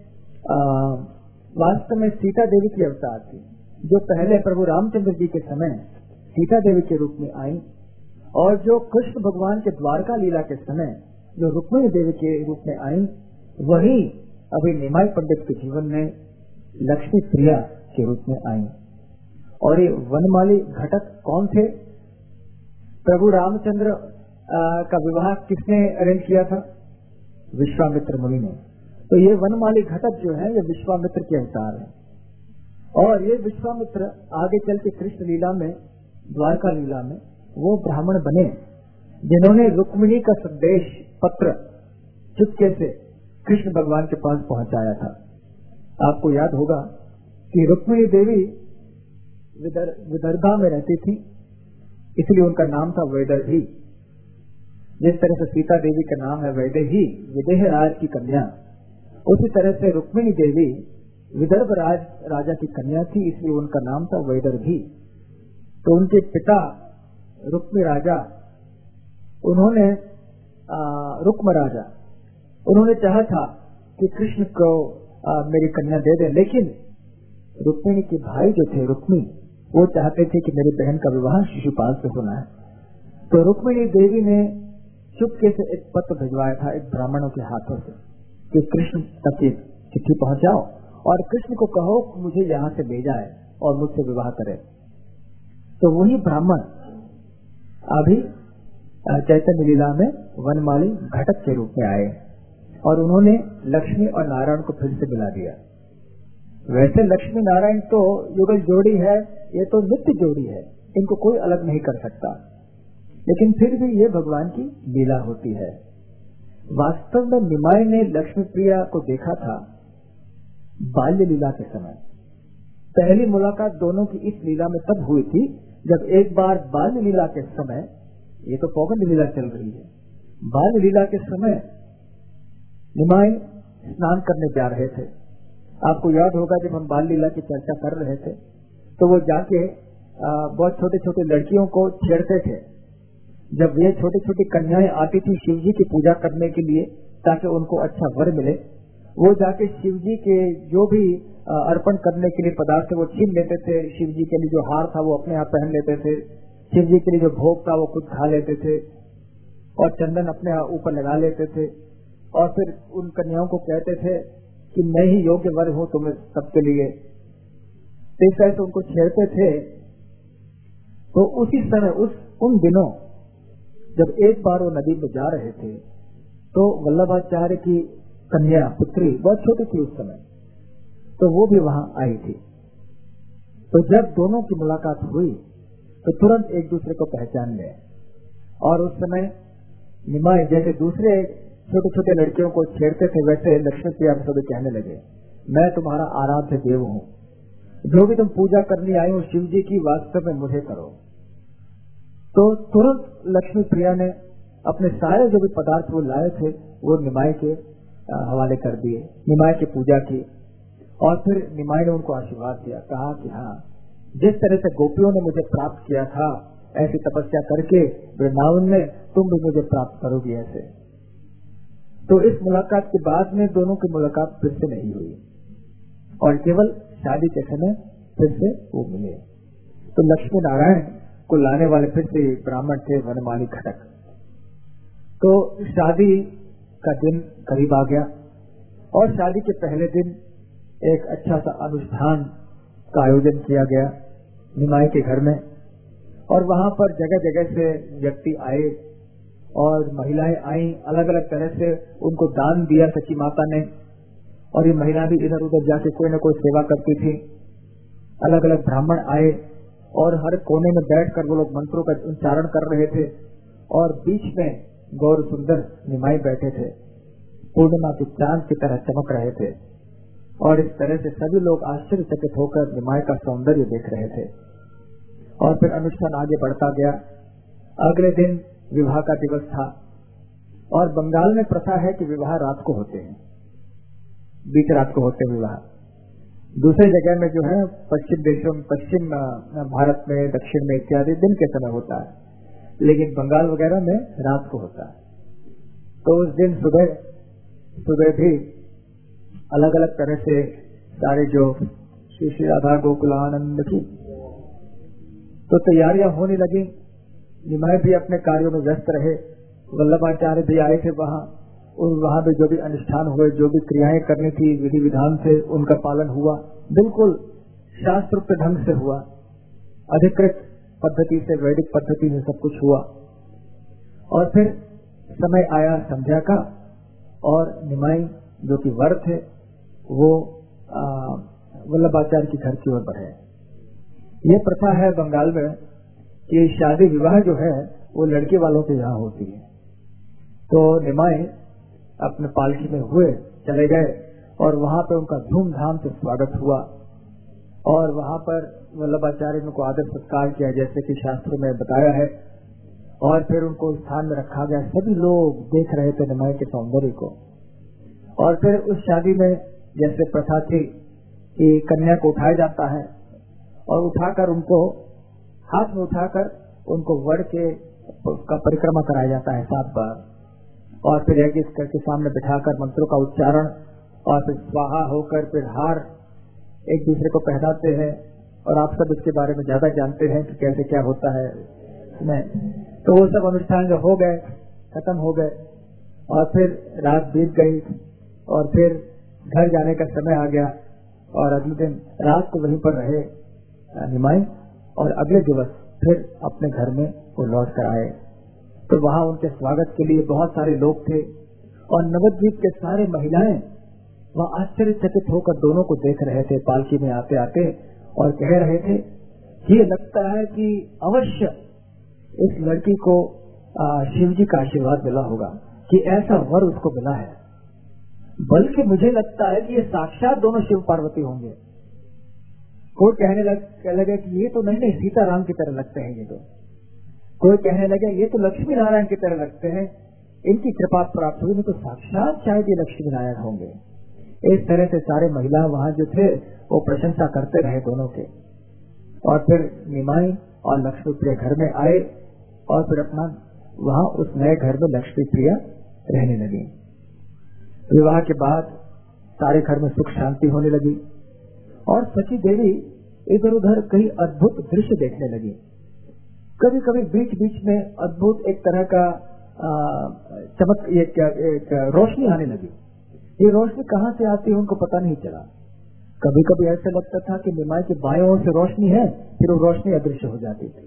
वास्तव में सीता देवी की अवतार थी, जो पहले प्रभु रामचंद्र जी के समय सीता देवी के रूप में आई, और जो कृष्ण भगवान के द्वारका लीला के समय जो रुक्मिणी देवी के रूप में आई, वही अभी निमाई पंडित के जीवन में लक्ष्मी प्रिया के रूप में आई। और ये वनमाली घटक कौन थे? प्रभु रामचंद्र का विवाह किसने अरेंज किया था? विश्वामित्र मुनि ने। तो ये वनमाली घटक जो है, ये विश्वामित्र के अवतार है। और ये विश्वामित्र आगे चल के कृष्ण लीला में, द्वारका लीला में, वो ब्राह्मण बने जिन्होंने रुक्मिणी का संदेश पत्र चुपके से कृष्ण भगवान के पास पहुंचाया था। आपको याद होगा कि रुक्मिणी देवी विदर, विदर्भा में रहती थी, इसलिए उनका नाम था वैदेही। जिस तरह से सीता देवी का नाम है वैदेही, विदेह राज की कन्या, उसी तरह से रुक्मिणी देवी विदर्भ राज राजा की कन्या थी, इसलिए उनका नाम था वैदर्भी। तो उनके पिता रुक्मी राजा, उन्होंने रुक्म राजा, उन्होंने चाहा था कि कृष्ण को आ, मेरी कन्या दे दे, लेकिन रुक्मिणी के भाई जो थे रुक्मी, वो चाहते थे कि मेरी बहन का विवाह शिशुपाल से होना है। तो रुक्मिणी देवी ने चुपके से एक पत्र भिजवाया था एक ब्राह्मणों के हाथों से कि कृष्ण तक एक चिट्ठी पहुंचाओ और कृष्ण को कहो मुझे यहाँ से भेजा है और मुझसे विवाह करे। तो वही ब्राह्मण अभी चैतन्य लीला में वनमाली घटक के रूप में आए और उन्होंने लक्ष्मी और नारायण को फिर से मिला दिया। वैसे लक्ष्मी नारायण तो युगल जोड़ी है, ये तो नित्य जोड़ी है, इनको कोई अलग नहीं कर सकता, लेकिन फिर भी ये भगवान की लीला होती है। वास्तव में निमाय ने लक्ष्मी प्रिया को देखा था बाल्य लीला के समय। पहली मुलाकात दोनों की इस लीला में तब हुई थी जब एक बार बाल्य लीला के समय, ये तो पौगंड लीला चल रही है, बाल्य लीला के समय निमाय स्नान करने जा रहे थे। आपको याद होगा जब हम बाल लीला की चर्चा कर रहे थे तो वो जाके बहुत छोटे छोटे लड़कियों को छेड़ते थे। जब ये छोटी छोटी कन्याएं आती थी शिव जी की पूजा करने के लिए ताकि उनको अच्छा वर मिले, वो जाके शिव जी के जो भी अर्पण करने के लिए पदार्थ वो छीन लेते थे। शिव जी के लिए जो हार था वो अपने आप पहन लेते थे, शिव जी के लिए जो भोग था वो खुद खा लेते थे और चंदन अपने ऊपर लगा लेते थे और फिर उन कन्याओं को कहते थे कि मैं ही योग्य वर हूं तुम्हें सबके लिए। इस तरह से उनको छेड़ते थे। तो उसी समय उस उन दिनों जब एक बार वो नदी में जा रहे थे तो वल्लभाचार्य की कन्या पुत्री बहुत छोटी थी उस समय, तो वो भी वहां आई थी। तो जब दोनों की मुलाकात हुई तो तुरंत एक दूसरे को पहचान गए और उस समय निमाय जैसे दूसरे छोटे छोटे लड़कियों को छेड़ते थे वैसे लक्ष्मी प्रिया को भी कहने लगे, मैं तुम्हारा आराध्य देव हूँ, जो भी तुम पूजा करने आई हो शिव जी की वास्तव में मुझे करो। तो तुरंत लक्ष्मी प्रिया ने अपने सारे जो भी पदार्थ वो लाए थे वो निमाई के हवाले कर दिए, निमाई की पूजा की और फिर निमाई ने उनको आशीर्वाद दिया, कहा कि हाँ, जिस तरह से गोपियों ने मुझे प्राप्त किया था ऐसी तपस्या करके वृंदावन में तुम भी मुझे प्राप्त करोगी ऐसे। तो इस मुलाकात के बाद में दोनों की मुलाकात फिर से नहीं हुई और केवल शादी के समय फिर से वो मिले। तो लक्ष्मी नारायण को लाने वाले फिर से ब्राह्मण थे वनमाली खटक। तो शादी का दिन करीब आ गया और शादी के पहले दिन एक अच्छा सा अनुष्ठान का आयोजन किया गया निमाई के घर में और वहां पर जगह जगह से व्यक्ति आए और महिलाएं आई, अलग अलग तरह से उनको दान दिया सची माता ने और ये महिला भी इधर उधर जाके कोई न कोई सेवा करती थी। अलग अलग ब्राह्मण आए और हर कोने में बैठकर वो लोग मंत्रों का उच्चारण कर रहे थे और बीच में गौर सुंदर निमाई बैठे थे, पूर्णिमा के चांद की तरह चमक रहे थे और इस तरह से सभी लोग आश्चर्यचकित होकर निमाई का सौंदर्य देख रहे थे। और फिर अनुष्ठान आगे बढ़ता गया। अगले दिन विवाह का दिवस था और बंगाल में प्रथा है कि विवाह रात को होते हैं, बीच रात को होते विवाह। दूसरी जगह में जो है पश्चिम देशों में, पश्चिम भारत में, दक्षिण में इत्यादि दिन के समय होता है, लेकिन बंगाल वगैरह में रात को होता है। तो उस दिन सुबह सुबह भी अलग अलग तरह से सारे जो श्री श्री राधा गोकुलानंद की तो तैयारियां होने लगी। निमाई भी अपने कार्यों में व्यस्त रहे, वल्लभाचार्य भी आए थे वहाँ और वहाँ भी जो भी अनुष्ठान हुए, जो भी क्रियाएं करनी थी विधि विधान से उनका पालन हुआ, बिल्कुल शास्त्रोक्त ढंग से हुआ, अधिकृत पद्धति से, वैदिक पद्धति से सब कुछ हुआ। और फिर समय आया संध्या का और निमाई जो कि वर थे वो वल्लभाचार्य के घर की ओर बढ़े। ये प्रथा है बंगाल में कि शादी विवाह जो है वो लड़के वालों के यहाँ होती है। तो निमाई अपने पालकी में हुए चले गए और वहाँ पे उनका धूमधाम से स्वागत हुआ और वहाँ पर वल्लभाचार्य उनको आदर सत्कार किया जैसे कि शास्त्रों में बताया है और फिर उनको स्थान में रखा गया। सभी लोग देख रहे थे निमाई के सौंदर्य को। और फिर उस शादी में जैसे प्रथा थी कि कन्या को उठाया जाता है और उठाकर उनको हाथ में उठाकर उनको वर के का परिक्रमा कराया जाता है सात बार और फिर एक एक करके सामने बिठाकर मंत्रों का उच्चारण और फिर स्वाहा होकर फिर हार एक दूसरे को पहनाते हैं और आप सब इसके बारे में ज्यादा जानते हैं कि कैसे क्या होता है इसमें। तो वो सब अनुष्ठान जो हो गए खत्म हो गए और फिर रात बीत गई और फिर घर जाने का समय आ गया और अगले दिन रात को वहीं पर रहे निमाई और अगले दिवस फिर अपने घर में वो लौट कर आए। तो वहाँ उनके स्वागत के लिए बहुत सारे लोग थे और नवद्वीप के सारे महिलाएं वहाँ आश्चर्यचकित होकर दोनों को देख रहे थे पालकी में आते आते और कह रहे थे कि ये लगता है कि अवश्य इस लड़की को शिव जी का आशीर्वाद मिला होगा कि ऐसा वर उसको मिला है, बल्कि मुझे लगता है कि ये साक्षात दोनों शिव पार्वती होंगे। कोई कहने लग, लगे कि ये तो नहीं नहीं सीताराम की तरह लगते हैं, ये तो कोई कहने लगे ये तो लक्ष्मी नारायण की तरह लगते हैं, इनकी कृपा प्राप्त हुई, नहीं तो साक्षात शायद ये लक्ष्मी नारायण होंगे। इस तरह से सारे महिला वहाँ जो थे वो प्रशंसा करते रहे दोनों के। और फिर निमाई और लक्ष्मी प्रिया घर में आए और फिर अपना वहाँ उस नए घर में लक्ष्मी प्रिया रहने लगी। विवाह के बाद सारे घर में सुख शांति होने लगी और सची देवी इधर उधर कई अद्भुत दृश्य देखने लगी। कभी कभी बीच बीच में अद्भुत एक तरह का आ, चमक एक, एक रोशनी आने लगी। ये रोशनी कहाँ से आती है उनको पता नहीं चला। कभी कभी ऐसा लगता था कि निमाई के बाएं ओर से रोशनी है, फिर वो रोशनी अदृश्य हो जाती थी।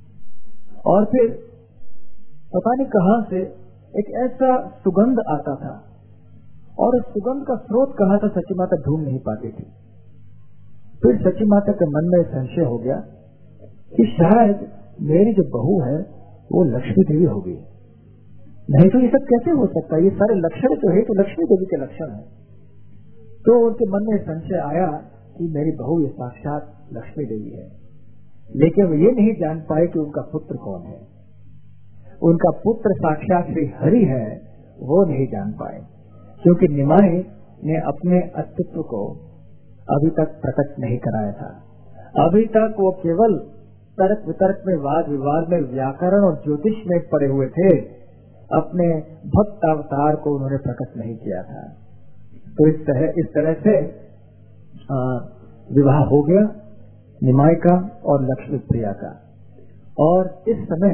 और फिर पता नहीं कहाँ से एक ऐसा सुगंध आता था और उस सुगंध का स्रोत कहाँ था सची माता ढूंढ नहीं पाती थी। फिर सची माता के मन में संशय हो गया कि शायद मेरी जो बहू है वो लक्ष्मी देवी होगी, नहीं तो ये सब कैसे हो सकता है, ये सारे लक्षण जो है तो लक्ष्मी देवी के लक्षण है। तो उनके मन में संशय आया कि मेरी बहू ये साक्षात लक्ष्मी देवी है। लेकिन वो ये नहीं जान पाए कि उनका पुत्र कौन है। उनका पुत्र साक्षात श्री हरि है, वो नहीं जान पाए, क्योंकि निमाई ने अपने अस्तित्व को अभी तक प्रकट नहीं कराया था। अभी तक वो केवल तर्क वितर्क में, वाद विवाद में, व्याकरण और ज्योतिष में पड़े हुए थे। अपने भक्त अवतार को उन्होंने प्रकट नहीं किया था। तो इस तरह इस तरह से आ, विवाह हो गया निमाई का और लक्ष्मी प्रिया का। और इस समय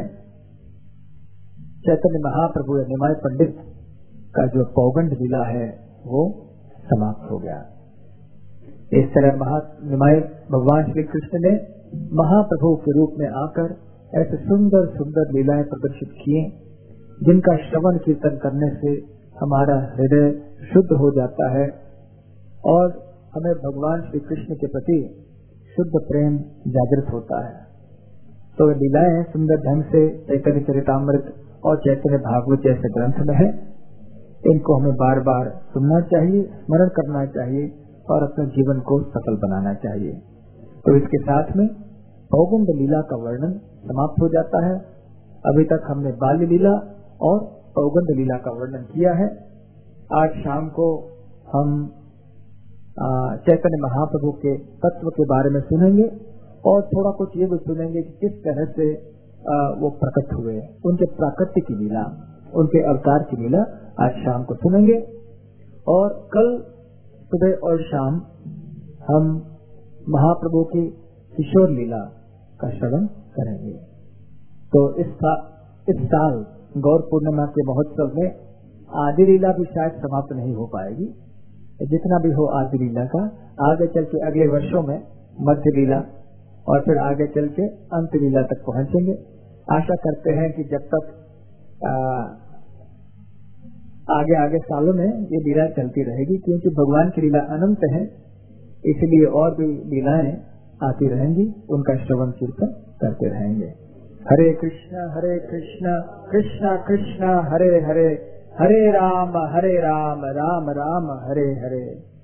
चैतन्य महाप्रभु निमाई पंडित का जो पौगंड लीला है वो समाप्त हो गया। इस तरह महा निमाई भगवान श्री कृष्ण ने महाप्रभु के रूप में आकर ऐसे सुंदर सुंदर लीलाएं प्रदर्शित किए, जिनका श्रवण कीर्तन करने से हमारा हृदय शुद्ध हो जाता है और हमें भगवान श्री कृष्ण के प्रति शुद्ध प्रेम जागृत होता है। तो लीलाएं सुंदर ढंग से चैतन्य चरितामृत और चैतन्य भागवत जैसे ग्रंथ में है। इनको हमें बार बार सुनना चाहिए, स्मरण करना चाहिए और अपने जीवन को सफल बनाना चाहिए। तो इसके साथ में पौगंड लीला का वर्णन समाप्त हो जाता है। अभी तक हमने बाल्य लीला और पौगंड लीला का वर्णन किया है। आज शाम को हम चैतन्य महाप्रभु के तत्व के बारे में सुनेंगे और थोड़ा कुछ ये भी सुनेंगे कि किस तरह से आ, वो प्रकट हुए, उनके प्राकृतिक की लीला, उनके अवतार की लीला आज शाम को सुनेंगे। और कल सुबह और शाम हम महाप्रभु की किशोर लीला का श्रवण करेंगे। तो इस, सा, इस साल गौर पूर्णिमा के महोत्सव में आदि लीला भी शायद समाप्त नहीं हो पाएगी। जितना भी हो आदि लीला का, आगे चल के अगले वर्षों में मध्य लीला और फिर आगे चल के अंत लीला तक पहुंचेंगे। आशा करते हैं कि जब तक आ, आगे आगे सालों में ये लीला चलती रहेगी, क्योंकि भगवान की लीला अनंत है, इसलिए और भी लीलाएं आती रहेंगी, उनका श्रवण कीर्तन करते रहेंगे। हरे कृष्णा हरे कृष्णा कृष्णा कृष्णा हरे हरे, हरे राम हरे राम राम राम हरे हरे।